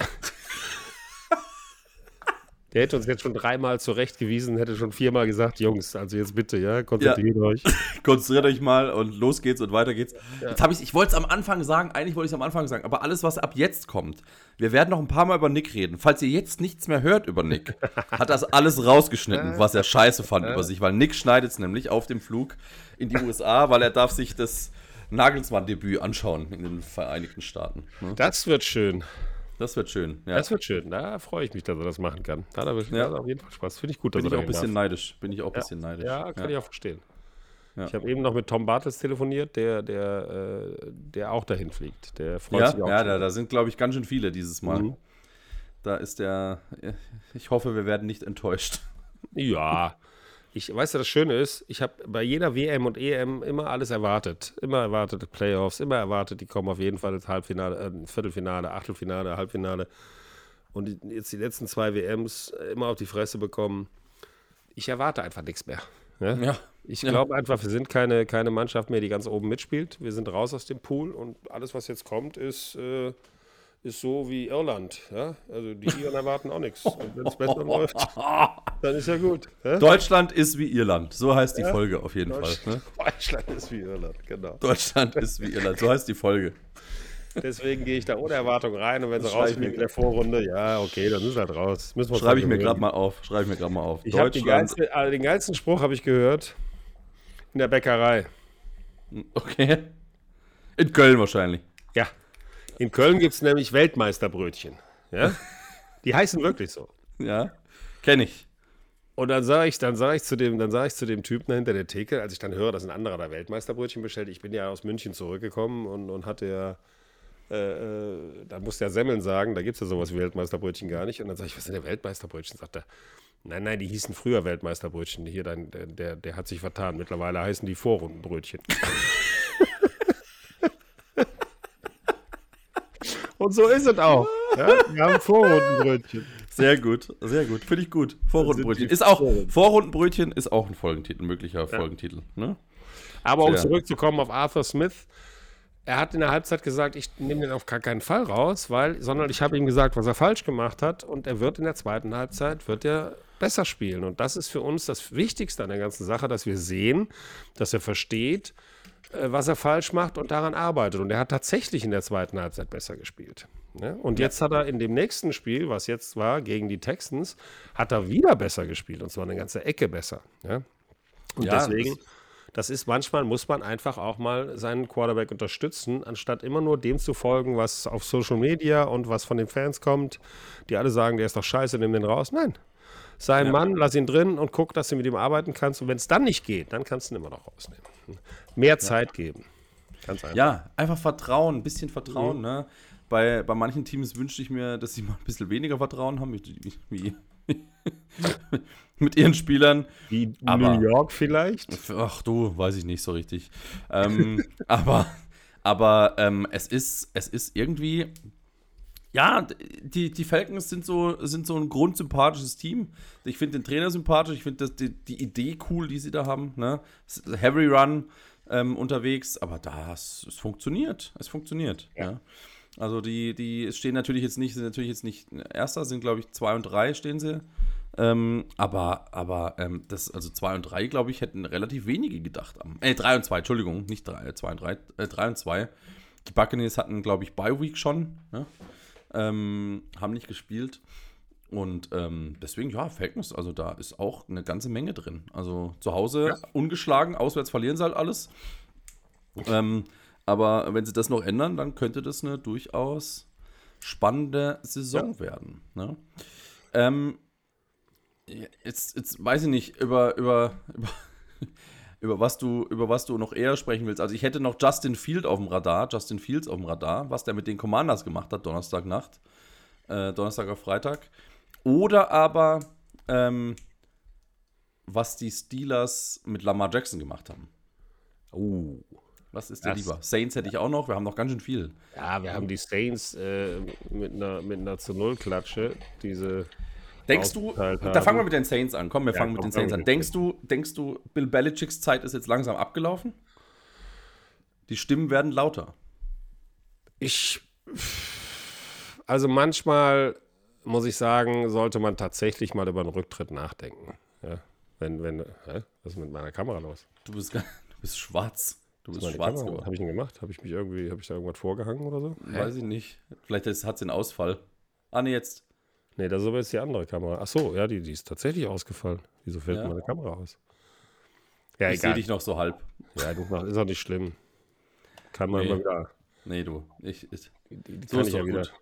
Der hätte uns jetzt schon 3-mal zurechtgewiesen, hätte schon 4-mal gesagt, Jungs, also jetzt bitte, ja, konzentriert euch. Konzentriert euch mal und los geht's und weiter geht's. Ja. Ich wollte es am Anfang sagen, aber alles, was ab jetzt kommt, wir werden noch ein paar Mal über Nick reden. Falls ihr jetzt nichts mehr hört über Nick, hat das alles rausgeschnitten, was er scheiße fand über sich, weil Nick schneidet es nämlich auf dem Flug in die USA, weil er darf sich das Nagelsmann-Debüt anschauen in den Vereinigten Staaten. Ne? Das wird schön. Das wird schön, ja. Das wird schön, da freue ich mich, dass er das machen kann. Da hat er auf jeden Fall Spaß. Finde ich gut, dass Bin er ich auch ein bisschen neidisch. Ja, kann ich auch verstehen. Ja. Ich habe eben noch mit Tom Bartels telefoniert, der auch dahin fliegt. Der freut sich auch. Ja, da sind, glaube ich, ganz schön viele dieses Mal. Mhm. Da ist ich hoffe, wir werden nicht enttäuscht. Ja, Weißt du, das Schöne ist, ich habe bei jeder WM und EM immer alles erwartet. Immer erwartet Playoffs, immer erwartet, die kommen auf jeden Fall ins Halbfinale, Viertelfinale, Achtelfinale, Halbfinale. Und jetzt die letzten 2 WMs immer auf die Fresse bekommen. Ich erwarte einfach nichts mehr. Ja? Ja. Ich glaube einfach, wir sind keine Mannschaft mehr, die ganz oben mitspielt. Wir sind raus aus dem Pool und alles, was jetzt kommt, ist so wie Irland. Ja? Also die Iren erwarten auch nichts. Und wenn es besser läuft, dann ist ja gut. Ja? Deutschland ist wie Irland. So heißt die Folge auf jeden Fall. Ne? Deutschland ist wie Irland, genau. Deutschland ist wie Irland. So heißt die Folge. Deswegen gehe ich da ohne Erwartung rein und wenn sie rausfliegen in der Vorrunde, ja, okay, dann ist halt raus. Schreibe ich mir gerade mal auf. Ich habe den geilsten Spruch habe ich gehört in der Bäckerei. Okay. In Köln wahrscheinlich. Ja. In Köln gibt es nämlich Weltmeisterbrötchen. Ja? Die heißen wirklich so. Ja, kenne ich. Und dann sage ich zu dem Typen hinter der Theke, als ich dann höre, dass ein anderer da Weltmeisterbrötchen bestellt. Ich bin ja aus München zurückgekommen und hatte ja, da musste ja Semmeln sagen, da gibt es ja sowas wie Weltmeisterbrötchen gar nicht. Und dann sage ich, was sind denn Weltmeisterbrötchen? Sagt er, nein, die hießen früher Weltmeisterbrötchen. Hier, der hat sich vertan. Mittlerweile heißen die Vorrundenbrötchen. Und so ist es auch. Ja? Wir haben Vorrundenbrötchen. Sehr gut. Finde ich gut. Vorrundenbrötchen. Vorrundenbrötchen ist auch ein Folgentitel, möglicher Folgentitel. Ne? Aber um zurückzukommen auf Arthur Smith, er hat in der Halbzeit gesagt, ich nehme den auf gar keinen Fall raus, sondern ich habe ihm gesagt, was er falsch gemacht hat und er wird in der zweiten Halbzeit besser spielen. Und das ist für uns das Wichtigste an der ganzen Sache, dass wir sehen, dass er versteht, was er falsch macht und daran arbeitet. Und er hat tatsächlich in der zweiten Halbzeit besser gespielt. Ne? Und jetzt hat er in dem nächsten Spiel, was jetzt war, gegen die Texans, hat er wieder besser gespielt. Und zwar eine ganze Ecke besser. Ja? Und deswegen, manchmal muss man einfach auch mal seinen Quarterback unterstützen, anstatt immer nur dem zu folgen, was auf Social Media und was von den Fans kommt, die alle sagen, der ist doch scheiße, nimm den raus. Nein. Sei ein Mann, lass ihn drin und guck, dass du mit ihm arbeiten kannst. Und wenn es dann nicht geht, dann kannst du ihn immer noch rausnehmen. Mehr Zeit geben. Ganz einfach. Ja, einfach Vertrauen, ein bisschen Vertrauen. Ne? Bei manchen Teams wünschte ich mir, dass sie mal ein bisschen weniger Vertrauen haben, wie mit ihren Spielern. Wie New York vielleicht? Ach du, weiß ich nicht so richtig. Aber es ist irgendwie... Ja, die Falcons sind so ein grundsympathisches Team. Ich finde den Trainer sympathisch, ich finde die Idee cool, die sie da haben. Ne? Heavy Run unterwegs, aber es funktioniert. Es funktioniert. Ja. Also die sind natürlich jetzt nicht Erster, sind glaube ich 2 und 3 stehen sie. Aber 2 und 3, glaube ich, hätten relativ wenige gedacht. 3 und 2, Entschuldigung, nicht 3, 2 und 3, 3 und 2. Die Buccaneers hatten, glaube ich, Bye Week schon, ne? Haben nicht gespielt. Und deswegen, Falcons, also da ist auch eine ganze Menge drin. Also zu Hause ungeschlagen, auswärts verlieren sie halt alles. Aber wenn sie das noch ändern, dann könnte das eine durchaus spannende Saison werden. Ne? Jetzt weiß ich nicht, über was du noch eher sprechen willst. Also ich hätte noch Justin Fields auf dem Radar, was der mit den Commanders gemacht hat, Donnerstag auf Freitag. Oder aber, was die Steelers mit Lamar Jackson gemacht haben. Was ist dir lieber? Saints hätte ich auch noch, wir haben noch ganz schön viel. Ja, wir haben die Saints mit einer zu Null-Klatsche, diese... Denkst du, da fangen wir mit den Saints an. Komm, wir fangen mit den Saints an. Denkst du, Bill Belichicks Zeit ist jetzt langsam abgelaufen? Die Stimmen werden lauter. Also manchmal, muss ich sagen, sollte man tatsächlich mal über einen Rücktritt nachdenken. Ja, was ist mit meiner Kamera los? Du bist schwarz. Du bist schwarz geworden. Was habe ich denn gemacht? Habe ich da irgendwas vorgehangen oder so? Weiß ich nicht. Vielleicht hat es den Ausfall. Nee, jetzt. Nee, das ist aber jetzt die andere Kamera. Ach so, ja, die ist tatsächlich ausgefallen. Wieso fällt meine Kamera aus? Ja, ich sehe dich noch so halb. Ja, ist auch nicht schlimm. Kann man mal wieder. Nee, du. Die so kann ich ja wieder. Gut.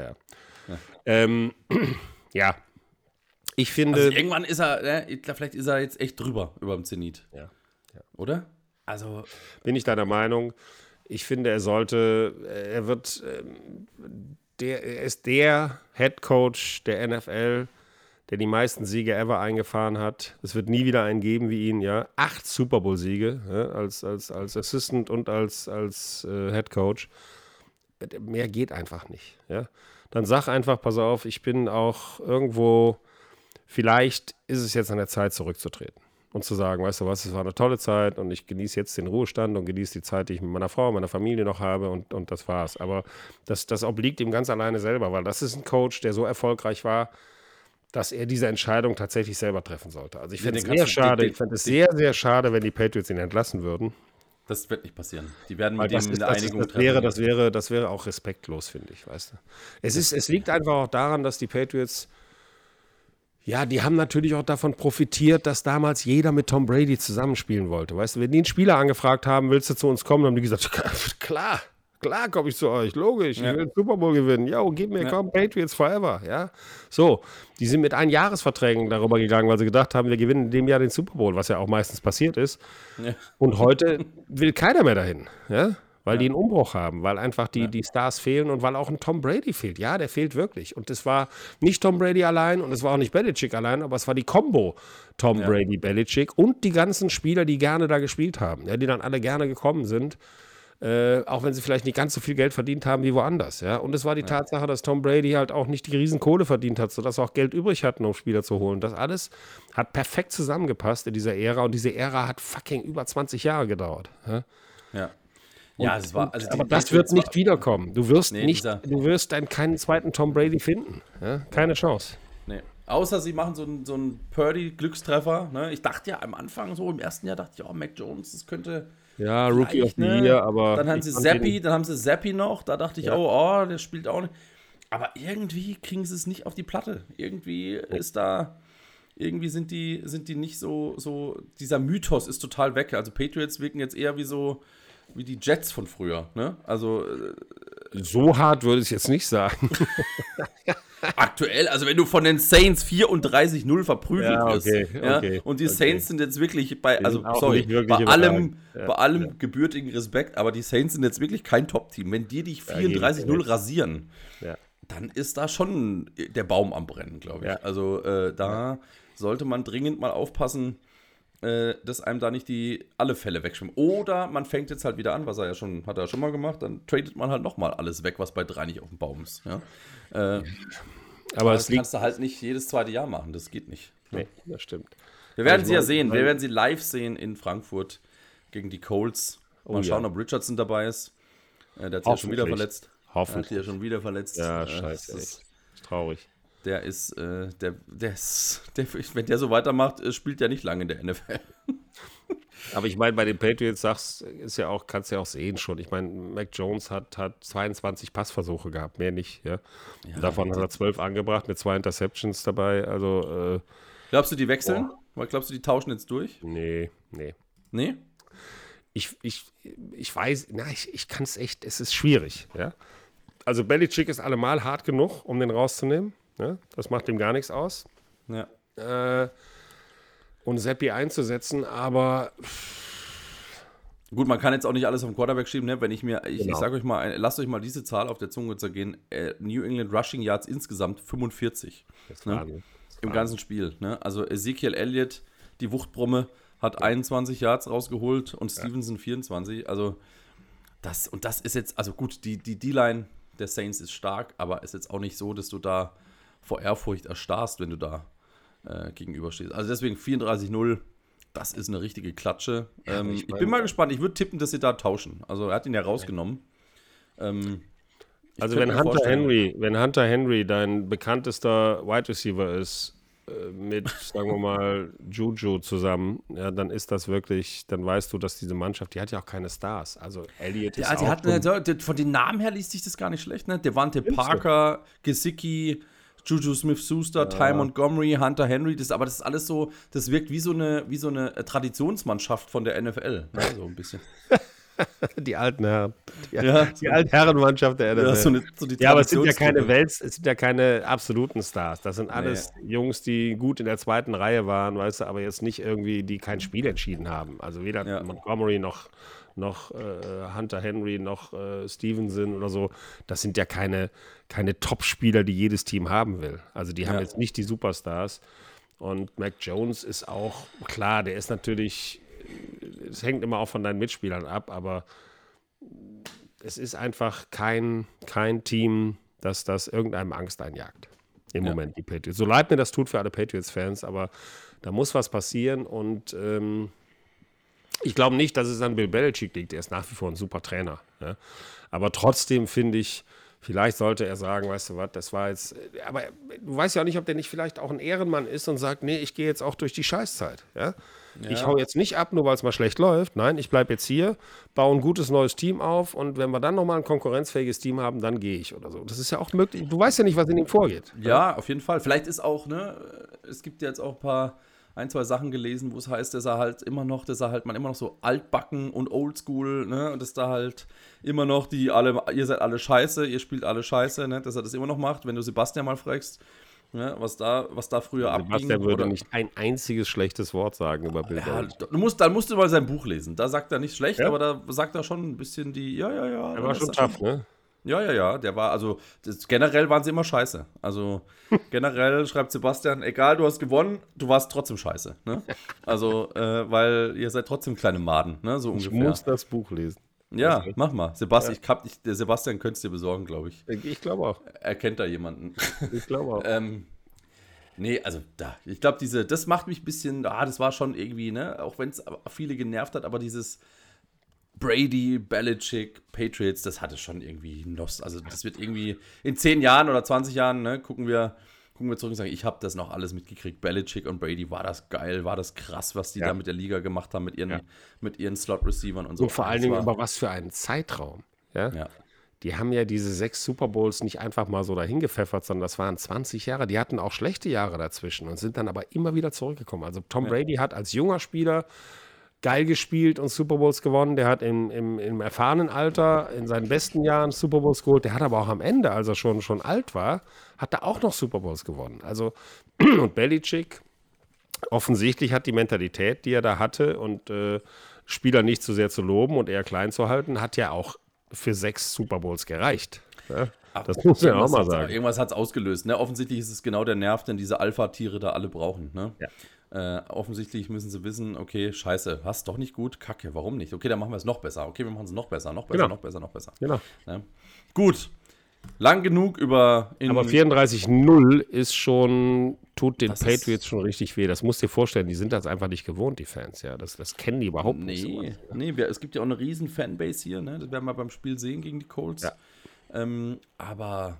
Ja. Ich finde. Also irgendwann ist er, vielleicht ist er jetzt echt drüber über dem Zenit. Ja. Oder? Also. Bin ich deiner Meinung. Ich finde, er ist der Head Coach der NFL, der die meisten Siege ever eingefahren hat. Es wird nie wieder einen geben wie ihn, ja. 8 Super Bowl-Siege, ja, als Assistant und als Head Coach. Mehr geht einfach nicht, ja. Dann sag einfach, pass auf, ich bin auch irgendwo, vielleicht ist es jetzt an der Zeit, zurückzutreten. Und zu sagen, weißt du was, es war eine tolle Zeit und ich genieße jetzt den Ruhestand und genieße die Zeit, die ich mit meiner Frau, meiner Familie noch habe und das war's. Aber das obliegt ihm ganz alleine selber, weil das ist ein Coach, der so erfolgreich war, dass er diese Entscheidung tatsächlich selber treffen sollte. Also ich fände es sehr schade, ich fände es sehr, sehr schade, wenn die Patriots ihn entlassen würden. Das wird nicht passieren. Die werden Weil mit dem eine Einigung treffen. Das wäre auch respektlos, finde ich, weißt du. Es liegt einfach auch daran, dass die Patriots, ja, die haben natürlich auch davon profitiert, dass damals jeder mit Tom Brady zusammenspielen wollte, weißt du. Wenn die einen Spieler angefragt haben, willst du zu uns kommen, dann haben die gesagt, klar komme ich zu euch, logisch, ich will den Super Bowl gewinnen. Jo, gib mir, komm, Patriots forever, ja. So, die sind mit Einjahresverträgen darüber gegangen, weil sie gedacht haben, wir gewinnen in dem Jahr den Super Bowl, was ja auch meistens passiert ist. Ja. Und heute will keiner mehr dahin, ja, weil die einen Umbruch haben, weil einfach die Stars fehlen und weil auch ein Tom Brady fehlt. Ja, der fehlt wirklich. Und es war nicht Tom Brady allein und es war auch nicht Belichick allein, aber es war die Kombo Tom Brady, Belichick und die ganzen Spieler, die gerne da gespielt haben, ja, die dann alle gerne gekommen sind. Auch wenn sie vielleicht nicht ganz so viel Geld verdient haben wie woanders. Ja? Und es war die Tatsache, dass Tom Brady halt auch nicht die Riesenkohle verdient hat, sodass er auch Geld übrig hatten, um Spieler zu holen. Das alles hat perfekt zusammengepasst in dieser Ära und diese Ära hat fucking über 20 Jahre gedauert. Ja, es war, also aber das wird nicht wiederkommen. Du wirst keinen zweiten Tom Brady finden. Ja? Keine Chance. Nee. Außer sie machen so einen Purdy-Glückstreffer. Ne? Ich dachte ja am Anfang, so im ersten Jahr, dachte ich, Mac Jones, das könnte... Ja, Rookie of the Year, aber... Dann haben sie Zappi noch, da dachte ich, der spielt auch nicht. Aber irgendwie kriegen sie es nicht auf die Platte. Irgendwie sind die nicht so, dieser Mythos ist total weg. Also Patriots wirken jetzt eher wie die Jets von früher, ne? Also... So hart würde ich es jetzt nicht sagen. Aktuell, also wenn du von den Saints 34-0 verprügelt wirst. Und die Saints sind jetzt wirklich bei allem gebürtigen Respekt, aber die Saints sind jetzt wirklich kein Top-Team. Wenn die dich 34-0 rasieren, dann ist da schon der Baum am Brennen, glaube ich. Ja. Also da sollte man dringend mal aufpassen, dass einem da nicht alle Fälle wegschwimmen. Oder man fängt jetzt halt wieder an, hat er schon mal gemacht, dann tradet man halt nochmal alles weg, was bei 3 nicht auf dem Baum ist. Ja? Aber das kannst du halt nicht jedes zweite Jahr machen, das geht nicht. Nee, das stimmt. Wir werden sie ja sehen, wir werden sie live sehen in Frankfurt gegen die Colts. Mal schauen, ob Richardson dabei ist. Der hat sich ja schon wieder verletzt. Hoffentlich. Ja, scheiße, das ist traurig. Wenn der so weitermacht, spielt der nicht lange in der NFL. Aber ich meine, bei den Patriots kannst du ja auch sehen schon. Ich meine, Mac Jones hat 22 Passversuche gehabt, mehr nicht. Ja? Davon hat er 12 angebracht mit 2 Interceptions dabei. Also, glaubst du, die wechseln? Glaubst du, die tauschen jetzt durch? Nee. Nee? Ich weiß, ich kann es echt, es ist schwierig. Ja? Also Belichick ist allemal hart genug, um den rauszunehmen. Ja? Das macht ihm gar nichts aus. Ja. Und Zappi einzusetzen, aber gut, man kann jetzt auch nicht alles auf den Quarterback schieben, ne? Wenn ich sage euch mal, lasst euch mal diese Zahl auf der Zunge zergehen, New England Rushing Yards insgesamt 45. Ne? Im ganzen Spiel. Ne? Also Ezekiel Elliott, die Wuchtbrumme, hat 21 Yards rausgeholt und Stevenson 24. Also das ist jetzt, also gut, die D-Line der Saints ist stark, aber ist jetzt auch nicht so, dass du da vor Ehrfurcht erstarrst, wenn du da gegenüberstehst. Also deswegen 34-0, das ist eine richtige Klatsche. Ich bin mal gespannt, ich würde tippen, dass sie da tauschen. Also er hat ihn ja rausgenommen. Also wenn Hunter Henry dein bekanntester Wide Receiver ist, mit, sagen wir mal, Juju zusammen, ja, dann ist das wirklich, dann weißt du, dass diese Mannschaft, die hat ja auch keine Stars. Also Elliott ist auch... von den Namen her liest sich das gar nicht schlecht, ne? Devante Parker, Gesicki, Juju Smith-Schuster, Ty Montgomery, Hunter Henry, das ist alles so, das wirkt wie so eine Traditionsmannschaft von der NFL, ne? So ein bisschen. Die alten Herren. Die alten Herrenmannschaft der NFL. Ja, aber es sind ja keine absoluten Stars. Das sind alles Jungs, die gut in der zweiten Reihe waren, weißt du, aber jetzt nicht irgendwie, die kein Spiel entschieden haben. Also weder Montgomery noch noch Hunter Henry, noch Stevenson oder so. Das sind ja keine Top-Spieler, die jedes Team haben will. Also die haben jetzt nicht die Superstars. Und Mac Jones ist auch, klar, der ist natürlich, es hängt immer auch von deinen Mitspielern ab, aber es ist einfach kein Team, das irgendeinem Angst einjagt. Im Moment, die Patriots. So leid mir das tut für alle Patriots-Fans, aber da muss was passieren und ich glaube nicht, dass es an Bill Belichick liegt. Er ist nach wie vor ein super Trainer. Ja? Aber trotzdem finde ich, vielleicht sollte er sagen, weißt du was, das war jetzt, aber du weißt ja auch nicht, ob der nicht vielleicht auch ein Ehrenmann ist und sagt, nee, ich gehe jetzt auch durch die Scheißzeit. Ja? Ich hau jetzt nicht ab, nur weil es mal schlecht läuft. Nein, ich bleibe jetzt hier, baue ein gutes neues Team auf und wenn wir dann nochmal ein konkurrenzfähiges Team haben, dann gehe ich oder so. Das ist ja auch möglich. Du weißt ja nicht, was in ihm vorgeht. Ja, auf jeden Fall. Vielleicht ist auch, es gibt ja jetzt auch ein, zwei Sachen gelesen, wo es heißt, man immer noch so altbacken und oldschool, ne, und dass da halt immer noch ihr seid alle scheiße, ihr spielt alle scheiße, ne, dass er das immer noch macht, wenn du Sebastian mal fragst, ne, was da früher abging. Sebastian würde nicht ein einziges schlechtes Wort sagen über Bill Belichick. Dann musst du mal sein Buch lesen, da sagt er nicht schlecht, aber da sagt er schon ein bisschen Er war schon tough, ne? Ja, der war, also generell waren sie immer scheiße. Also generell schreibt Sebastian, egal, du hast gewonnen, du warst trotzdem scheiße. Ne? Also, weil ihr seid trotzdem kleine Maden, ne? So ungefähr. Ich muss das Buch lesen. Ja, mach mal. Der Sebastian könnte es dir besorgen, glaube ich. Ich glaube auch. Er kennt da jemanden. Ich glaube auch. Nee, also ich glaube, das macht mich ein bisschen, das war schon irgendwie, ne, auch wenn es viele genervt hat, aber dieses Brady, Belichick, Patriots, das hatte schon irgendwie also das wird irgendwie in 10 Jahren oder 20 Jahren, ne, gucken wir zurück und sagen, ich habe das noch alles mitgekriegt. Belichick und Brady, war das geil, war das krass, was die da mit der Liga gemacht haben, mit ihren Slot-Receivern und so. Und vor allen Dingen über was für einen Zeitraum. Ja. Die haben ja diese 6 Super Bowls nicht einfach mal so dahin gepfeffert, sondern das waren 20 Jahre. Die hatten auch schlechte Jahre dazwischen und sind dann aber immer wieder zurückgekommen. Also Tom Brady hat als junger Spieler geil gespielt und Super Bowls gewonnen. Der hat im erfahrenen Alter, in seinen besten Jahren Super Bowls geholt. Der hat aber auch am Ende, als er schon alt war, hat er auch noch Super Bowls gewonnen. Also, und Belichick offensichtlich hat die Mentalität, die er da hatte und Spieler nicht zu sehr zu loben und eher klein zu halten, hat ja auch für 6 Super Bowls gereicht. Ja? Das muss man ja auch mal sagen. Irgendwas hat es ausgelöst. Ne? Offensichtlich ist es genau der Nerv, den diese Alpha-Tiere da alle brauchen. Ne? Ja. Offensichtlich müssen sie wissen, okay, scheiße, hast doch nicht gut, kacke, warum nicht? Okay, dann machen wir es noch besser. Okay, wir machen es noch besser. Noch besser. Genau. Ja. Gut, lang genug über... Aber 34-0 ist schon, tut den Patriots schon richtig weh. Das musst du dir vorstellen, die sind das einfach nicht gewohnt, die Fans. Ja, das kennen die überhaupt nicht. Es gibt ja auch eine riesen Fanbase hier, ne? Das werden wir beim Spiel sehen gegen die Colts. Ja. Aber...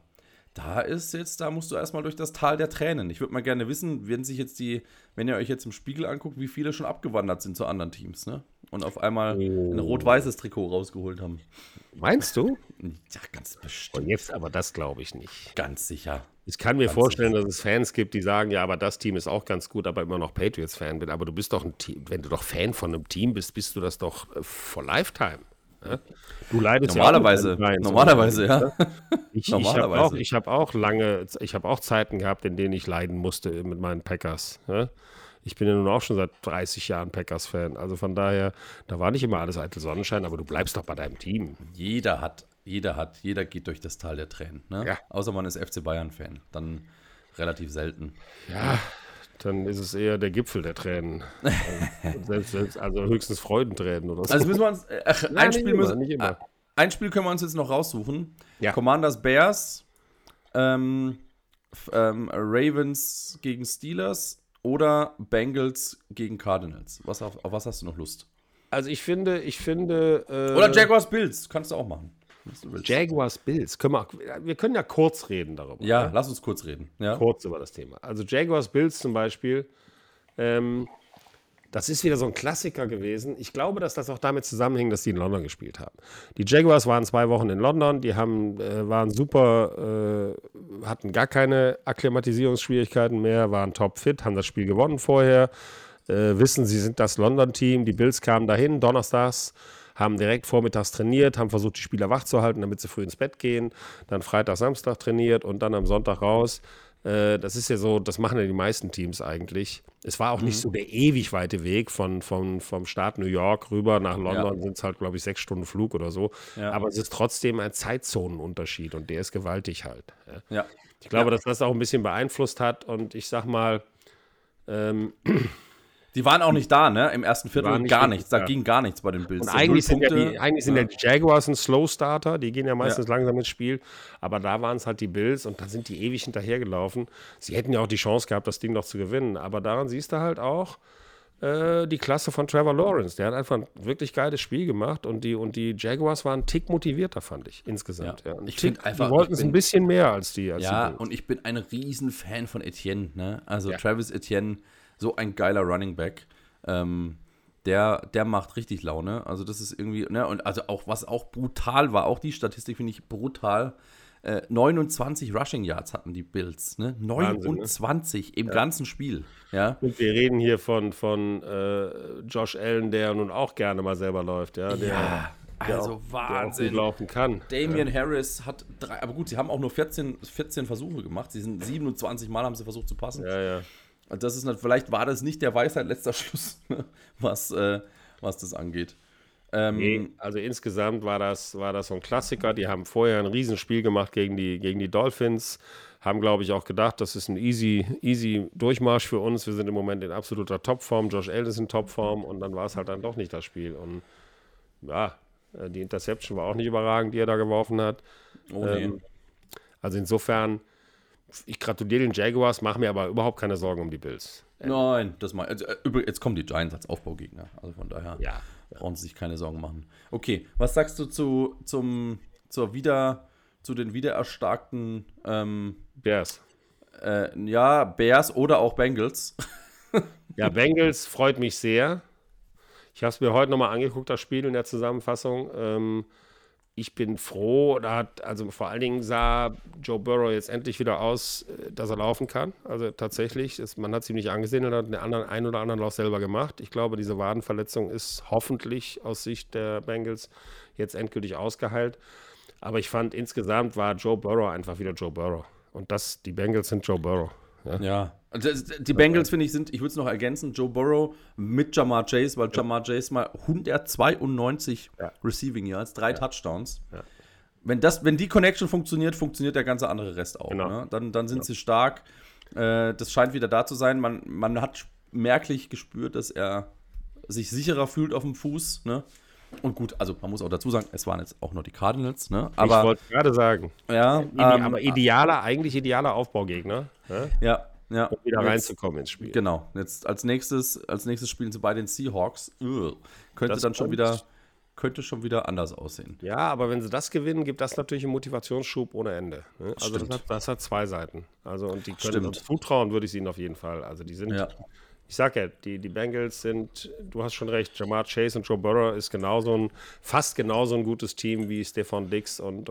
Da musst du erstmal durch das Tal der Tränen. Ich würde mal gerne wissen, wenn ihr euch jetzt im Spiegel anguckt, wie viele schon abgewandert sind zu anderen Teams, ne? Und auf einmal ein rot-weißes Trikot rausgeholt haben. Meinst du? Ja, ganz bestimmt. Und jetzt, aber das glaube ich nicht. Ganz sicher. Ich kann mir vorstellen, dass es Fans gibt, die sagen, ja, aber das Team ist auch ganz gut, aber immer noch Patriots-Fan bin. Aber du bist doch ein Team, wenn du doch Fan von einem Team bist, bist du das doch for lifetime. Ja? Du leidest normalerweise, ja. Ich habe auch Zeiten gehabt, in denen ich leiden musste mit meinen Packers. Ja? Ich bin ja nun auch schon seit 30 Jahren Packers-Fan. Also von daher, da war nicht immer alles eitel Sonnenschein, aber du bleibst doch bei deinem Team. Jeder geht durch das Tal der Tränen. Ne? Ja. Außer man ist FC Bayern-Fan. Dann relativ selten. Ja. Dann ist es eher der Gipfel der Tränen. Also höchstens Freudentränen oder so. Also müssen wir uns ein Spiel können wir uns jetzt noch raussuchen. Ja. Commanders Bears, Ravens gegen Steelers oder Bengals gegen Cardinals. Auf was hast du noch Lust? Also ich finde oder Jaguars Bills, kannst du auch machen. Jaguars Bills. Wir können ja kurz reden darüber. Ja, ne? Lass uns kurz reden. Ja? Kurz über das Thema. Also Jaguars Bills zum Beispiel, das ist wieder so ein Klassiker gewesen. Ich glaube, dass das auch damit zusammenhängt, dass die in London gespielt haben. Die Jaguars waren 2 Wochen in London, die waren super, hatten gar keine Akklimatisierungsschwierigkeiten mehr, waren topfit, haben das Spiel gewonnen vorher, wissen, sie sind das London-Team, die Bills kamen dahin, donnerstags, haben direkt vormittags trainiert, haben versucht, die Spieler wach zu halten, damit sie früh ins Bett gehen, dann Freitag, Samstag trainiert und dann am Sonntag raus. Das ist ja so, das machen ja die meisten Teams eigentlich. Es war auch nicht so der ewig weite Weg vom Staat New York rüber nach London, sind es halt, glaube ich, 6 Stunden Flug oder so. Ja. Aber es ist trotzdem ein Zeitzonenunterschied und der ist gewaltig halt. Ja. Ja. Ich glaube, dass das auch ein bisschen beeinflusst hat und ich sag mal, Die waren auch nicht da, ne? Im ersten Viertel waren nicht gar wirklich nichts. Da da. ging gar nichts bei den Bills. und So eigentlich 0 sind, Punkte. die Jaguars ein Slow-Starter, die gehen ja meistens langsam ins Spiel, aber da waren es halt die Bills und da sind die ewig hinterhergelaufen. Sie hätten ja auch die Chance gehabt, das Ding noch zu gewinnen, aber daran siehst du halt auch die Klasse von Trevor Lawrence. Der hat einfach ein wirklich geiles Spiel gemacht und die Jaguars waren einen Tick motivierter, fand ich, insgesamt. Ja. Ja. Ich find einfach, die wollten ich es ein bin- bisschen mehr als die Ja, Bills. und ich bin ein riesen Fan von Etienne, ne? Also Ja. Travis Etienne, so ein geiler Running Back. Der macht richtig Laune. Also das ist irgendwie, ne? Und also auch, was auch brutal war, auch die Statistik finde ich brutal. 29 Rushing Yards hatten die Bills, ne? Wahnsinn, 29 im ganzen Spiel. Ja. Und wir reden hier von Josh Allen, der nun auch gerne mal selber läuft, ja, der Also auch gut Wahnsinn. laufen kann. Damian Harris hat 3, aber gut, sie haben auch nur 14 Versuche gemacht. Sie sind 27 Mal haben sie versucht zu passen. Ja. Und das ist vielleicht war das nicht der Weisheit letzter Schluss, was das angeht. Nee, also insgesamt war das so ein Klassiker. Die haben vorher ein Riesenspiel gemacht gegen die Dolphins. Haben, glaube ich, auch gedacht, das ist ein easy Durchmarsch für uns. Wir sind im Moment in absoluter Topform. Josh Allen ist in Topform und dann war es halt dann doch nicht das Spiel. Und ja, die Interception war auch nicht überragend, die er da geworfen hat. Oh nee. Also insofern, ich gratuliere den Jaguars, mache mir aber überhaupt keine Sorgen um die Bills. Nein, jetzt kommen die Giants als Aufbaugegner. Also von daher Ja. brauchen sie sich keine Sorgen machen. Okay, was sagst du zu den wiedererstarkten Bears. Bears oder auch Bengals? Ja, Bengals freut mich sehr. Ich habe es mir heute nochmal angeguckt, das Spiel in der Zusammenfassung. Ich bin froh, also vor allen Dingen sah Joe Burrow jetzt endlich wieder aus, dass er laufen kann. Also tatsächlich, man hat es ihm nicht angesehen und hat den einen oder anderen Lauf selber gemacht. Ich glaube, diese Wadenverletzung ist hoffentlich aus Sicht der Bengals jetzt endgültig ausgeheilt. Aber ich fand, insgesamt war Joe Burrow einfach wieder Joe Burrow. Und die Bengals sind Joe Burrow. Ja. Die Bengals, finde ich, ich würde es noch ergänzen, Joe Burrow mit Ja'Marr Chase, weil Ja'Marr Chase mal 192 Receiving Yards, 3 Touchdowns. Ja. Wenn die Connection funktioniert, funktioniert der ganze andere Rest auch. Genau. Ne? Dann sind sie stark. Das scheint wieder da zu sein. Man hat merklich gespürt, dass er sich sicherer fühlt auf dem Fuß. Ne? Und gut, also man muss auch dazu sagen, es waren jetzt auch nur die Cardinals. Ne? Ich wollte gerade sagen. Ja, Aber eigentlich idealer Aufbaugegner. Ne? ja. Um wieder reinzukommen ins Spiel. Genau. Jetzt als nächstes spielen sie bei den Seahawks. Könnte schon wieder anders aussehen. Ja, aber wenn sie das gewinnen, gibt das natürlich einen Motivationsschub ohne Ende. Ne? Also Stimmt. das hat zwei Seiten. Also und die können Stimmt. uns zutrauen, würde ich ihnen auf jeden Fall. Also die sind, ich sag ja, die Bengals sind, du hast schon recht, Ja'Marr Chase und Joe Burrow ist fast genauso ein gutes Team wie Stefon Diggs und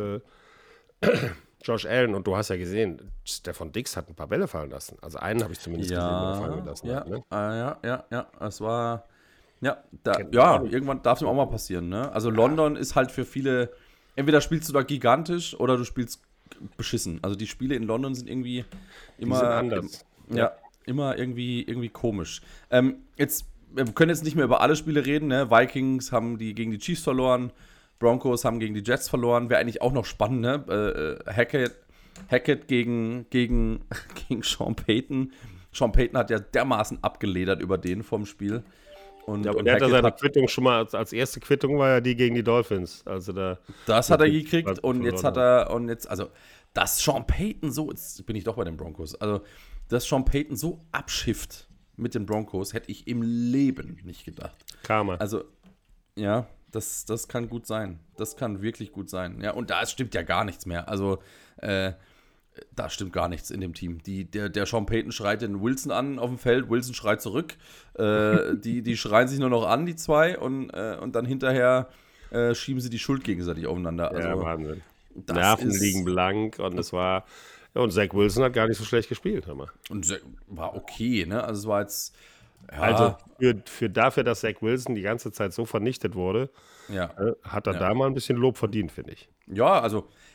Josh Allen. Und du hast ja gesehen, Stefon Diggs hat ein paar Bälle fallen lassen. Also einen habe ich zumindest gesehen, der fallen gelassen hat. Ne? Es war, irgendwann darf es ihm auch mal passieren, ne? Also London ist halt für viele, entweder spielst du da gigantisch oder du spielst beschissen. Also die Spiele in London sind irgendwie immer sind anders. Immer irgendwie komisch. Wir können jetzt nicht mehr über alle Spiele reden, ne? Vikings haben gegen die Chiefs verloren, Broncos haben gegen die Jets verloren, wäre eigentlich auch noch spannend, ne? Hackett gegen Sean Payton. Sean Payton hat ja dermaßen abgeledert über den vom Spiel. Und der hat seine Quittung schon mal, als erste Quittung war ja die gegen die Dolphins. Also das hat er gekriegt und jetzt also, dass Sean Payton so, jetzt bin ich doch bei den Broncos, also, dass Sean Payton so abschifft mit den Broncos, hätte ich im Leben nicht gedacht. Karma. Also, ja, das kann gut sein. Das kann wirklich gut sein. Ja, und da stimmt ja gar nichts mehr. Also, da stimmt gar nichts in dem Team. Der Sean Payton schreit den Wilson an auf dem Feld, Wilson schreit zurück. Die schreien sich nur noch an, die zwei, und dann hinterher schieben sie die Schuld gegenseitig aufeinander. Also, ja, Wahnsinn. Nerven liegen blank und es war. Ja, und Zach Wilson hat gar nicht so schlecht gespielt. Und war okay, ne? Also es war jetzt. Ja, also dafür, dass Zach Wilson die ganze Zeit so vernichtet wurde, hat er da mal ein bisschen Lob verdient, finde ich. Ja, also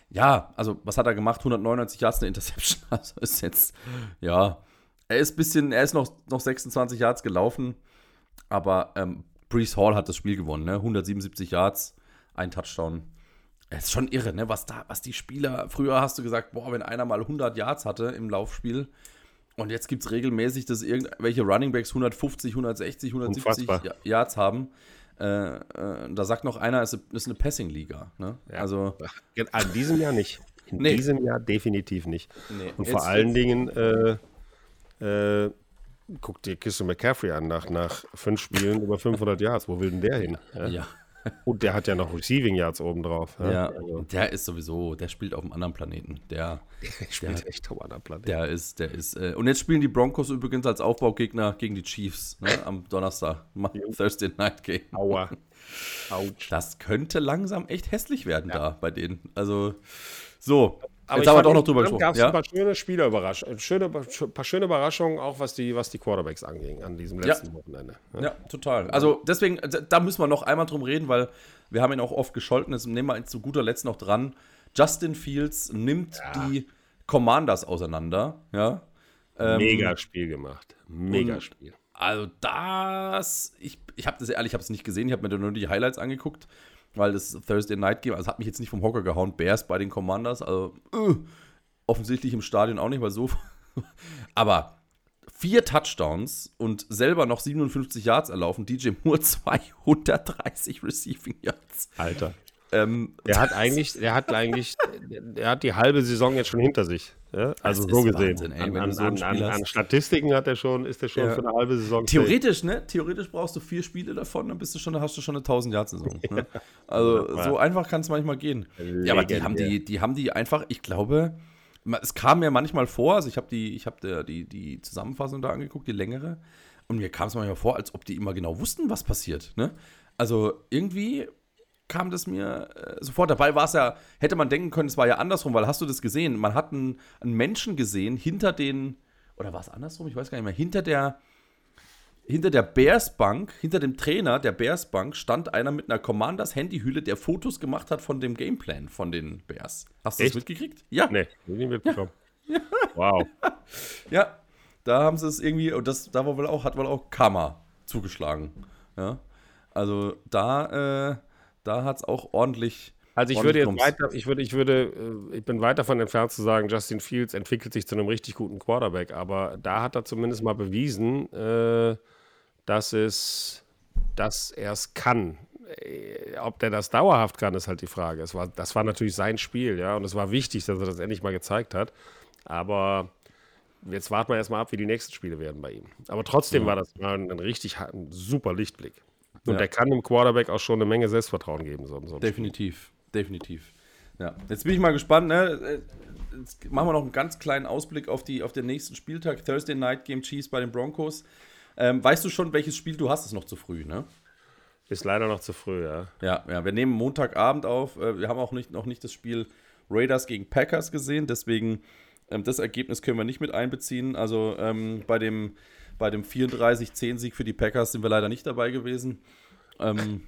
Ja, also was hat er gemacht? 199 Yards, eine Interception. Also ist jetzt, ja, er ist noch 26 Yards gelaufen, aber Breece Hall hat das Spiel gewonnen, ne? 177 Yards, ein Touchdown. Es ist schon irre, ne? Was die Spieler, früher hast du gesagt, boah, wenn einer mal 100 Yards hatte im Laufspiel, und jetzt gibt es regelmäßig, dass irgendwelche Runningbacks 150, 160, 170 Yards haben. Da sagt noch einer, es ist eine Passing-Liga. Ne? Ja. Also, an diesem Jahr nicht. In diesem Jahr definitiv nicht. Nee. Und vor allen Dingen, guck dir Christian McCaffrey an, nach 5 Spielen über 500 Yards. Wo will denn der hin? Ja. Und der hat ja noch Receiving Yards obendrauf. Ja, also. Der ist sowieso, der spielt auf einem anderen Planeten. Der spielt echt auf einem anderen Planeten. Der ist, und jetzt spielen die Broncos übrigens als Aufbaugegner gegen die Chiefs, ne, am Donnerstag, Thursday Night Game. Aua. Autsch. Das könnte langsam echt hässlich werden da bei denen. Also, so. Aber jetzt haben wir doch noch drüber gesprochen. Gab es ein paar schöne Spielerüberraschungen, ein paar schöne Überraschungen, auch was die Quarterbacks anging an diesem letzten Wochenende. Ja, total. Also deswegen, da müssen wir noch einmal drum reden, weil wir haben ihn auch oft gescholten. Das nehmen wir zu guter Letzt noch dran. Justin Fields nimmt die Commanders auseinander. Ja. Mega Spiel gemacht. Mega Spiel. Also ich habe es nicht gesehen, ich habe mir nur die Highlights angeguckt. Weil das Thursday Night Game, also hat mich jetzt nicht vom Hocker gehauen, Bears bei den Commanders, also offensichtlich im Stadion auch nicht, weil so. Aber 4 Touchdowns und selber noch 57 Yards erlaufen, DJ Moore 230 Receiving Yards. Alter. Der hat die halbe Saison jetzt schon hinter sich. Ja? Also so gesehen. Wahnsinn, ey, an Statistiken ist der schon für eine halbe Saison. Theoretisch, ne? Theoretisch brauchst du 4 Spiele davon, dann hast du schon eine 1000-Yard-Saison. Ne? Also so einfach kann es manchmal gehen. Ja, aber die haben die einfach, ich glaube, es kam mir manchmal vor, also ich habe die Zusammenfassung da angeguckt, die längere, und mir kam es manchmal vor, als ob die immer genau wussten, was passiert. Ne? Also irgendwie kam das mir sofort. Dabei war es ja, hätte man denken können, es war ja andersrum, weil hast du das gesehen? Man hat einen Menschen gesehen hinter den, oder war es andersrum? Ich weiß gar nicht mehr. Hinter der Bears-Bank, hinter dem Trainer der Bears-Bank stand einer mit einer Commanders-Handyhülle, der Fotos gemacht hat von dem Gameplan von den Bears. Hast du das mitgekriegt? Ja. Nee, nicht mitbekommen. Ja. Wow. Ja, da haben sie es irgendwie, und da war hat wohl auch Karma zugeschlagen. Ja. Also da hat es auch ordentlich. Also ich bin weit davon entfernt zu sagen, Justin Fields entwickelt sich zu einem richtig guten Quarterback, aber da hat er zumindest mal bewiesen, dass er es kann. Ob der das dauerhaft kann, ist halt die Frage. Das war natürlich sein Spiel, ja, und es war wichtig, dass er das endlich mal gezeigt hat. Aber jetzt warten wir erstmal ab, wie die nächsten Spiele werden bei ihm. Aber trotzdem war das mal ein super Lichtblick. Und der kann dem Quarterback auch schon eine Menge Selbstvertrauen geben. So Definitiv. Ja. Jetzt bin ich mal gespannt. Ne? Jetzt machen wir noch einen ganz kleinen Ausblick auf den nächsten Spieltag. Thursday Night Game, Chiefs bei den Broncos. Weißt du schon, welches Spiel du hast? Ist noch zu früh, ne? Ist leider noch zu früh, ja. Ja, wir nehmen Montagabend auf. Wir haben auch noch nicht das Spiel Raiders gegen Packers gesehen. Deswegen, das Ergebnis können wir nicht mit einbeziehen. Also bei dem 34-10-Sieg für die Packers sind wir leider nicht dabei gewesen. Wenn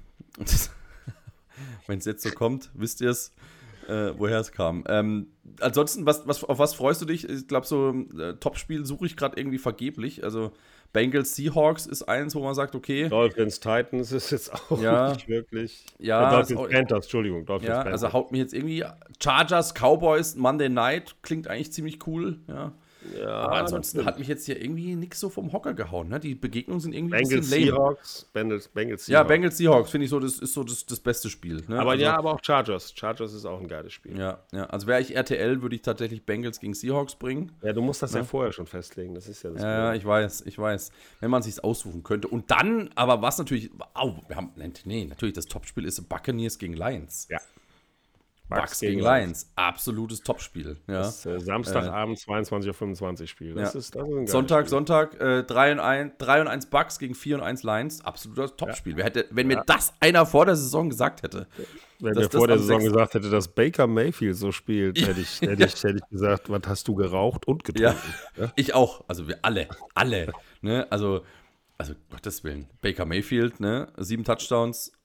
es jetzt so kommt, wisst ihr es, woher es kam. Ansonsten, auf was freust du dich? Ich glaube, so Topspiel suche ich gerade irgendwie vergeblich. Also Bengals Seahawks ist eins, wo man sagt, okay. Dolphins Titans ist jetzt auch nicht wirklich. Ja, Dolphins Panthers, Entschuldigung. Dolphins Panthers. Also haut mir jetzt irgendwie Chargers Cowboys Monday Night, klingt eigentlich ziemlich cool, ja. Ja, aber ansonsten hat mich jetzt hier irgendwie nichts so vom Hocker gehauen. Ne? Die Begegnungen sind irgendwie Bengals ein bisschen lame. Bengals Seahawks. Ja, Bengals Seahawks finde ich so, das ist so das beste Spiel. Ne? Aber aber auch Chargers. Chargers ist auch ein geiles Spiel. Ja. Also wäre ich RTL, würde ich tatsächlich Bengals gegen Seahawks bringen. Ja, du musst das ja vorher schon festlegen. Das ist ja das Ja, ich weiß. Wenn man es sich aussuchen könnte. Und dann, aber was natürlich, natürlich das Topspiel ist Buccaneers gegen Lions. Ja. Bucks gegen Lions. Absolutes Topspiel. Ja. Das Samstagabend 22:25 Uhr Spiel. Das ist ein Sonntag, 3-1 Bucks gegen 4-1 Lions. Absolutes Topspiel. Wenn mir das einer vor der Saison gesagt hätte. Wenn mir vor der Saison gesagt hätte, dass Baker Mayfield so spielt, hätte ich gesagt, was hast du geraucht und getrunken? Ja. Ich auch. Also wir alle. Ne? Also Gottes Willen. Baker Mayfield, ne? 7 Touchdowns,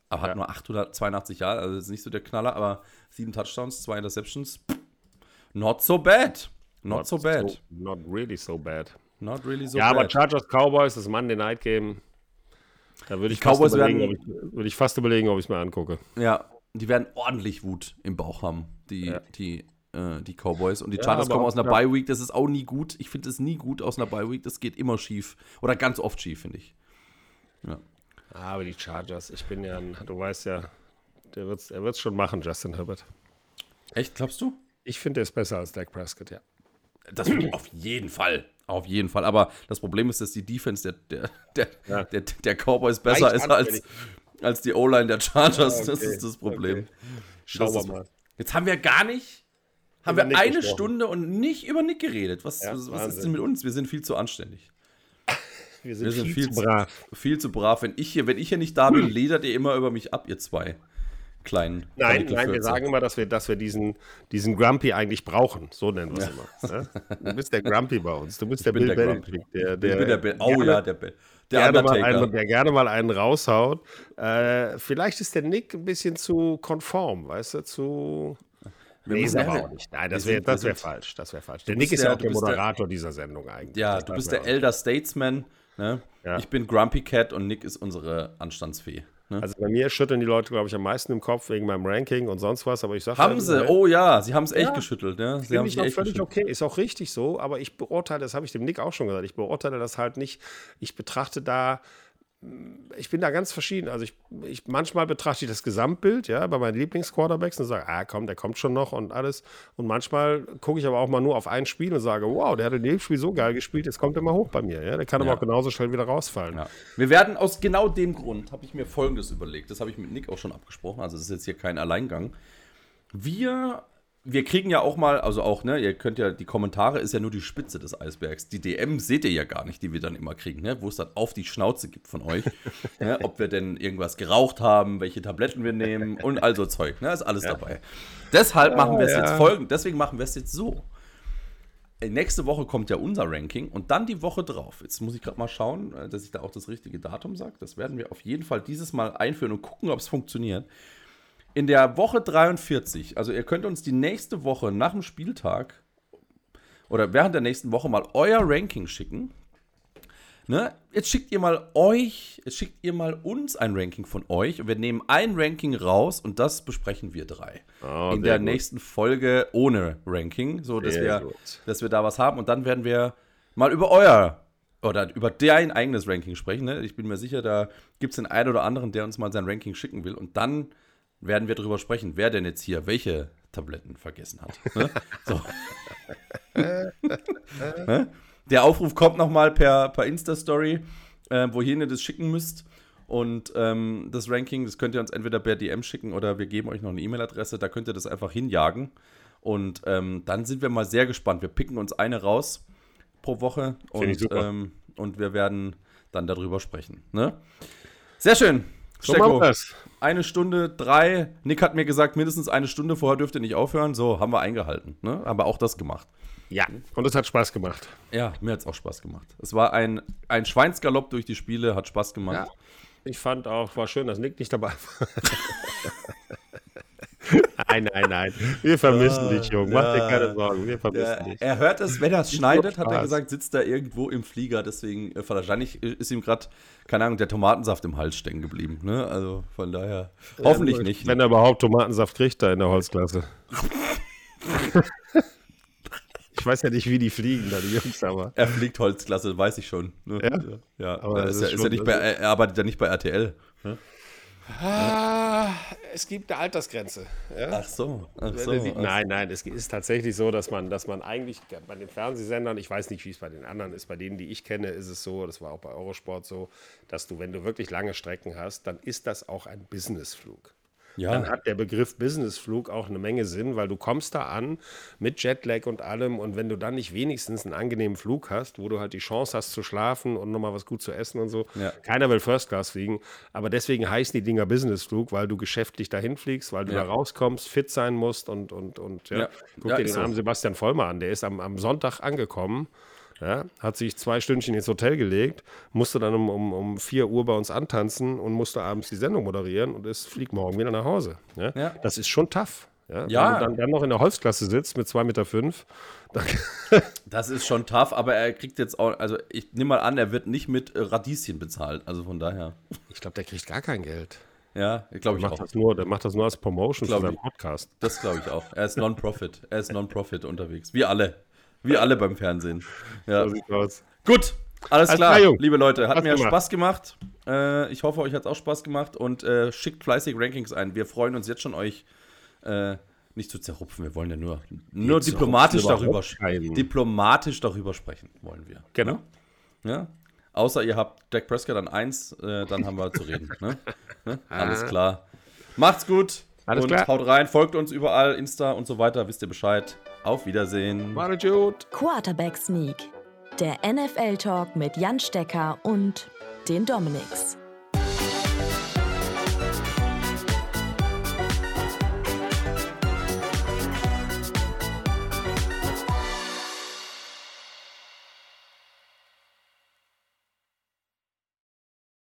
Aber hat nur 882 Jahre, also ist nicht so der Knaller, aber 7 Touchdowns, 2 Interceptions. Not so bad. Not so bad. Not really so bad. Not really so Ja, bad. aber Chargers Cowboys, das Monday Night Game, da würde ich, Cowboys fast überlegen, ob ich es mir angucke. Ja, die werden ordentlich Wut im Bauch haben, die Cowboys. Und die Chargers kommen aus einer Bye-Week, das ist auch nie gut. Ich finde es nie gut aus einer Bye-Week, das geht immer schief. Oder ganz oft schief, finde ich. Ja. Aber die Chargers, du weißt ja, er wird's schon machen, Justin Herbert. Echt, glaubst du? Ich finde, er ist besser als Dak Prescott, ja. Das auf jeden Fall. Auf jeden Fall. Aber das Problem ist, dass die Defense der Cowboys besser ist als die O-Line der Chargers. Okay, das ist das Problem. Okay. Schauen wir mal. Jetzt haben wir eine Stunde und nicht über Nick geredet. Was ist denn mit uns? Wir sind viel zu anständig. Wir sind viel zu brav. Viel zu brav. Wenn ich hier nicht da bin, ledert ihr immer über mich ab, ihr zwei kleinen. Nein, wir sagen immer, dass wir diesen Grumpy eigentlich brauchen. So nennen wir es immer. Ne? Du bist der Grumpy bei uns. Du bist der Bill Belichick. Der Undertaker. Der gerne mal einen raushaut. Vielleicht ist der Nick ein bisschen zu konform, weißt du, Nee, ist aber auch nicht. Nein, das wäre falsch. Der Nick ist ja auch der Moderator dieser Sendung eigentlich. Ja, du bist der Elder Statesman. Ne? Ja. Ich bin Grumpy Cat und Nick ist unsere Anstandsfee. Ne? Also bei mir schütteln die Leute, glaube ich, am meisten im Kopf wegen meinem Ranking und sonst was, aber ich sage Haben sie? Oh ja, sie haben es echt geschüttelt. Ja? Sie haben es echt völlig geschüttelt. Okay, ist auch richtig so, aber ich beurteile, das habe ich dem Nick auch schon gesagt, ich beurteile das halt nicht, ich bin da ganz verschieden. Also manchmal betrachte ich das Gesamtbild, ja, bei meinen Lieblingsquarterbacks und sage, komm, der kommt schon noch und alles. Und manchmal gucke ich aber auch mal nur auf ein Spiel und sage, wow, der hat in dem Spiel so geil gespielt, jetzt kommt er mal hoch bei mir. Ja? Der kann aber auch genauso schnell wieder rausfallen. Ja. Wir werden aus genau dem Grund, habe ich mir Folgendes überlegt, das habe ich mit Nick auch schon abgesprochen, also das ist jetzt hier kein Alleingang. Wir kriegen ja auch mal, also auch, ne, ihr könnt ja, die Kommentare ist ja nur die Spitze des Eisbergs. Die DM seht ihr ja gar nicht, die wir dann immer kriegen, ne, wo es dann auf die Schnauze gibt von euch. Ne, ob wir denn irgendwas geraucht haben, welche Tabletten wir nehmen und all so Zeug, ne, ist alles dabei. Deshalb machen wir es jetzt deswegen machen wir es jetzt so. Nächste Woche kommt ja unser Ranking und dann die Woche drauf. Jetzt muss ich gerade mal schauen, dass ich da auch das richtige Datum sage. Das werden wir auf jeden Fall dieses Mal einführen und gucken, ob es funktioniert. In der Woche 43, also ihr könnt uns die nächste Woche nach dem Spieltag oder während der nächsten Woche mal euer Ranking schicken. Ne? Jetzt schickt ihr mal uns ein Ranking von euch und wir nehmen ein Ranking raus und das besprechen wir 3. In der nächsten Folge ohne Ranking, so dass wir da was haben und dann werden wir mal über dein eigenes Ranking sprechen. Ne? Ich bin mir sicher, da gibt es den einen oder anderen, der uns mal sein Ranking schicken will und dann werden wir darüber sprechen, wer denn jetzt hier welche Tabletten vergessen hat. Ne? So. Der Aufruf kommt nochmal per Insta-Story, wohin ihr das schicken müsst. Und das Ranking, das könnt ihr uns entweder per DM schicken oder wir geben euch noch eine E-Mail-Adresse. Da könnt ihr das einfach hinjagen. Und dann sind wir mal sehr gespannt. Wir picken uns eine raus pro Woche und wir werden dann darüber sprechen. Ne? Sehr schön. So 1 Stunde 3. Nick hat mir gesagt, mindestens 1 Stunde, vorher dürft ihr nicht aufhören. So, haben wir eingehalten. Ne? Haben wir auch das gemacht. Ja, und es hat Spaß gemacht. Ja, mir hat es auch Spaß gemacht. Es war ein Schweinsgalopp durch die Spiele, hat Spaß gemacht. Ja, ich fand auch, war schön, dass Nick nicht dabei war. Nein. Wir vermissen dich, Junge. Mach dir keine Sorgen, wir vermissen dich. Er hört es, wenn er es schneidet, hat er gesagt, sitzt da irgendwo im Flieger. Deswegen, wahrscheinlich ist ihm gerade, keine Ahnung, der Tomatensaft im Hals stecken geblieben. Ne? Also von daher, hoffentlich nicht. Wenn er überhaupt Tomatensaft kriegt da in der Holzklasse. Ich weiß ja nicht, wie die fliegen, da die Jungs, aber. Er fliegt Holzklasse, weiß ich schon. Ne? Ja. Aber er arbeitet ja nicht bei RTL. Ne? Es gibt eine Altersgrenze. Ja? Ach so. Nein, es ist tatsächlich so, dass man eigentlich bei den Fernsehsendern, ich weiß nicht, wie es bei den anderen ist, bei denen, die ich kenne, ist es so, das war auch bei Eurosport so, dass du, wenn du wirklich lange Strecken hast, dann ist das auch ein Businessflug. Ja. Dann hat der Begriff Businessflug auch eine Menge Sinn, weil du kommst da an mit Jetlag und allem und wenn du dann nicht wenigstens einen angenehmen Flug hast, wo du halt die Chance hast zu schlafen und nochmal was gut zu essen und so, keiner will First Class fliegen, aber deswegen heißen die Dinger Businessflug, weil du geschäftlich dahin fliegst, weil du da rauskommst, fit sein musst und. Guck dir den armen Sebastian Vollmer an, der ist am Sonntag angekommen Ja, hat sich 2 Stündchen ins Hotel gelegt, musste dann um 4 Uhr bei uns antanzen und musste abends die Sendung moderieren und fliegt morgen wieder nach Hause. Ja? Ja. Das ist schon tough. Ja? Ja. Wenn du dann noch in der Holzklasse sitzt mit 2,5 Meter, dann Das ist schon tough, aber er kriegt jetzt auch, also ich nehme mal an, er wird nicht mit Radieschen bezahlt, also von daher. ich glaube, der kriegt gar kein Geld. Ja, glaube ich auch. Der macht das nur als Promotion für seinen Podcast. Das glaube ich auch. Er ist Non-Profit unterwegs. Wir alle beim Fernsehen. Ja. So sieht's aus. Gut, alles klar, klar, Jung. liebe Leute, hat Spaß mir gemacht. Spaß gemacht. Ich hoffe, euch hat es auch Spaß gemacht und schickt fleißig Rankings ein. Wir freuen uns jetzt schon, euch nicht zu zerrupfen. Wir wollen ja nur diplomatisch diplomatisch darüber sprechen, wollen wir. Genau. Ja? Außer ihr habt Dak Prescott an 1, dann haben wir zu reden. Ne? Alles klar. Macht's gut. Alles und klar. Haut rein, folgt uns überall, Insta und so weiter, wisst ihr Bescheid. Auf Wiedersehen. Macht gut. Quarterback Sneak, der NFL-Talk mit Jan Stecker und den Dominics.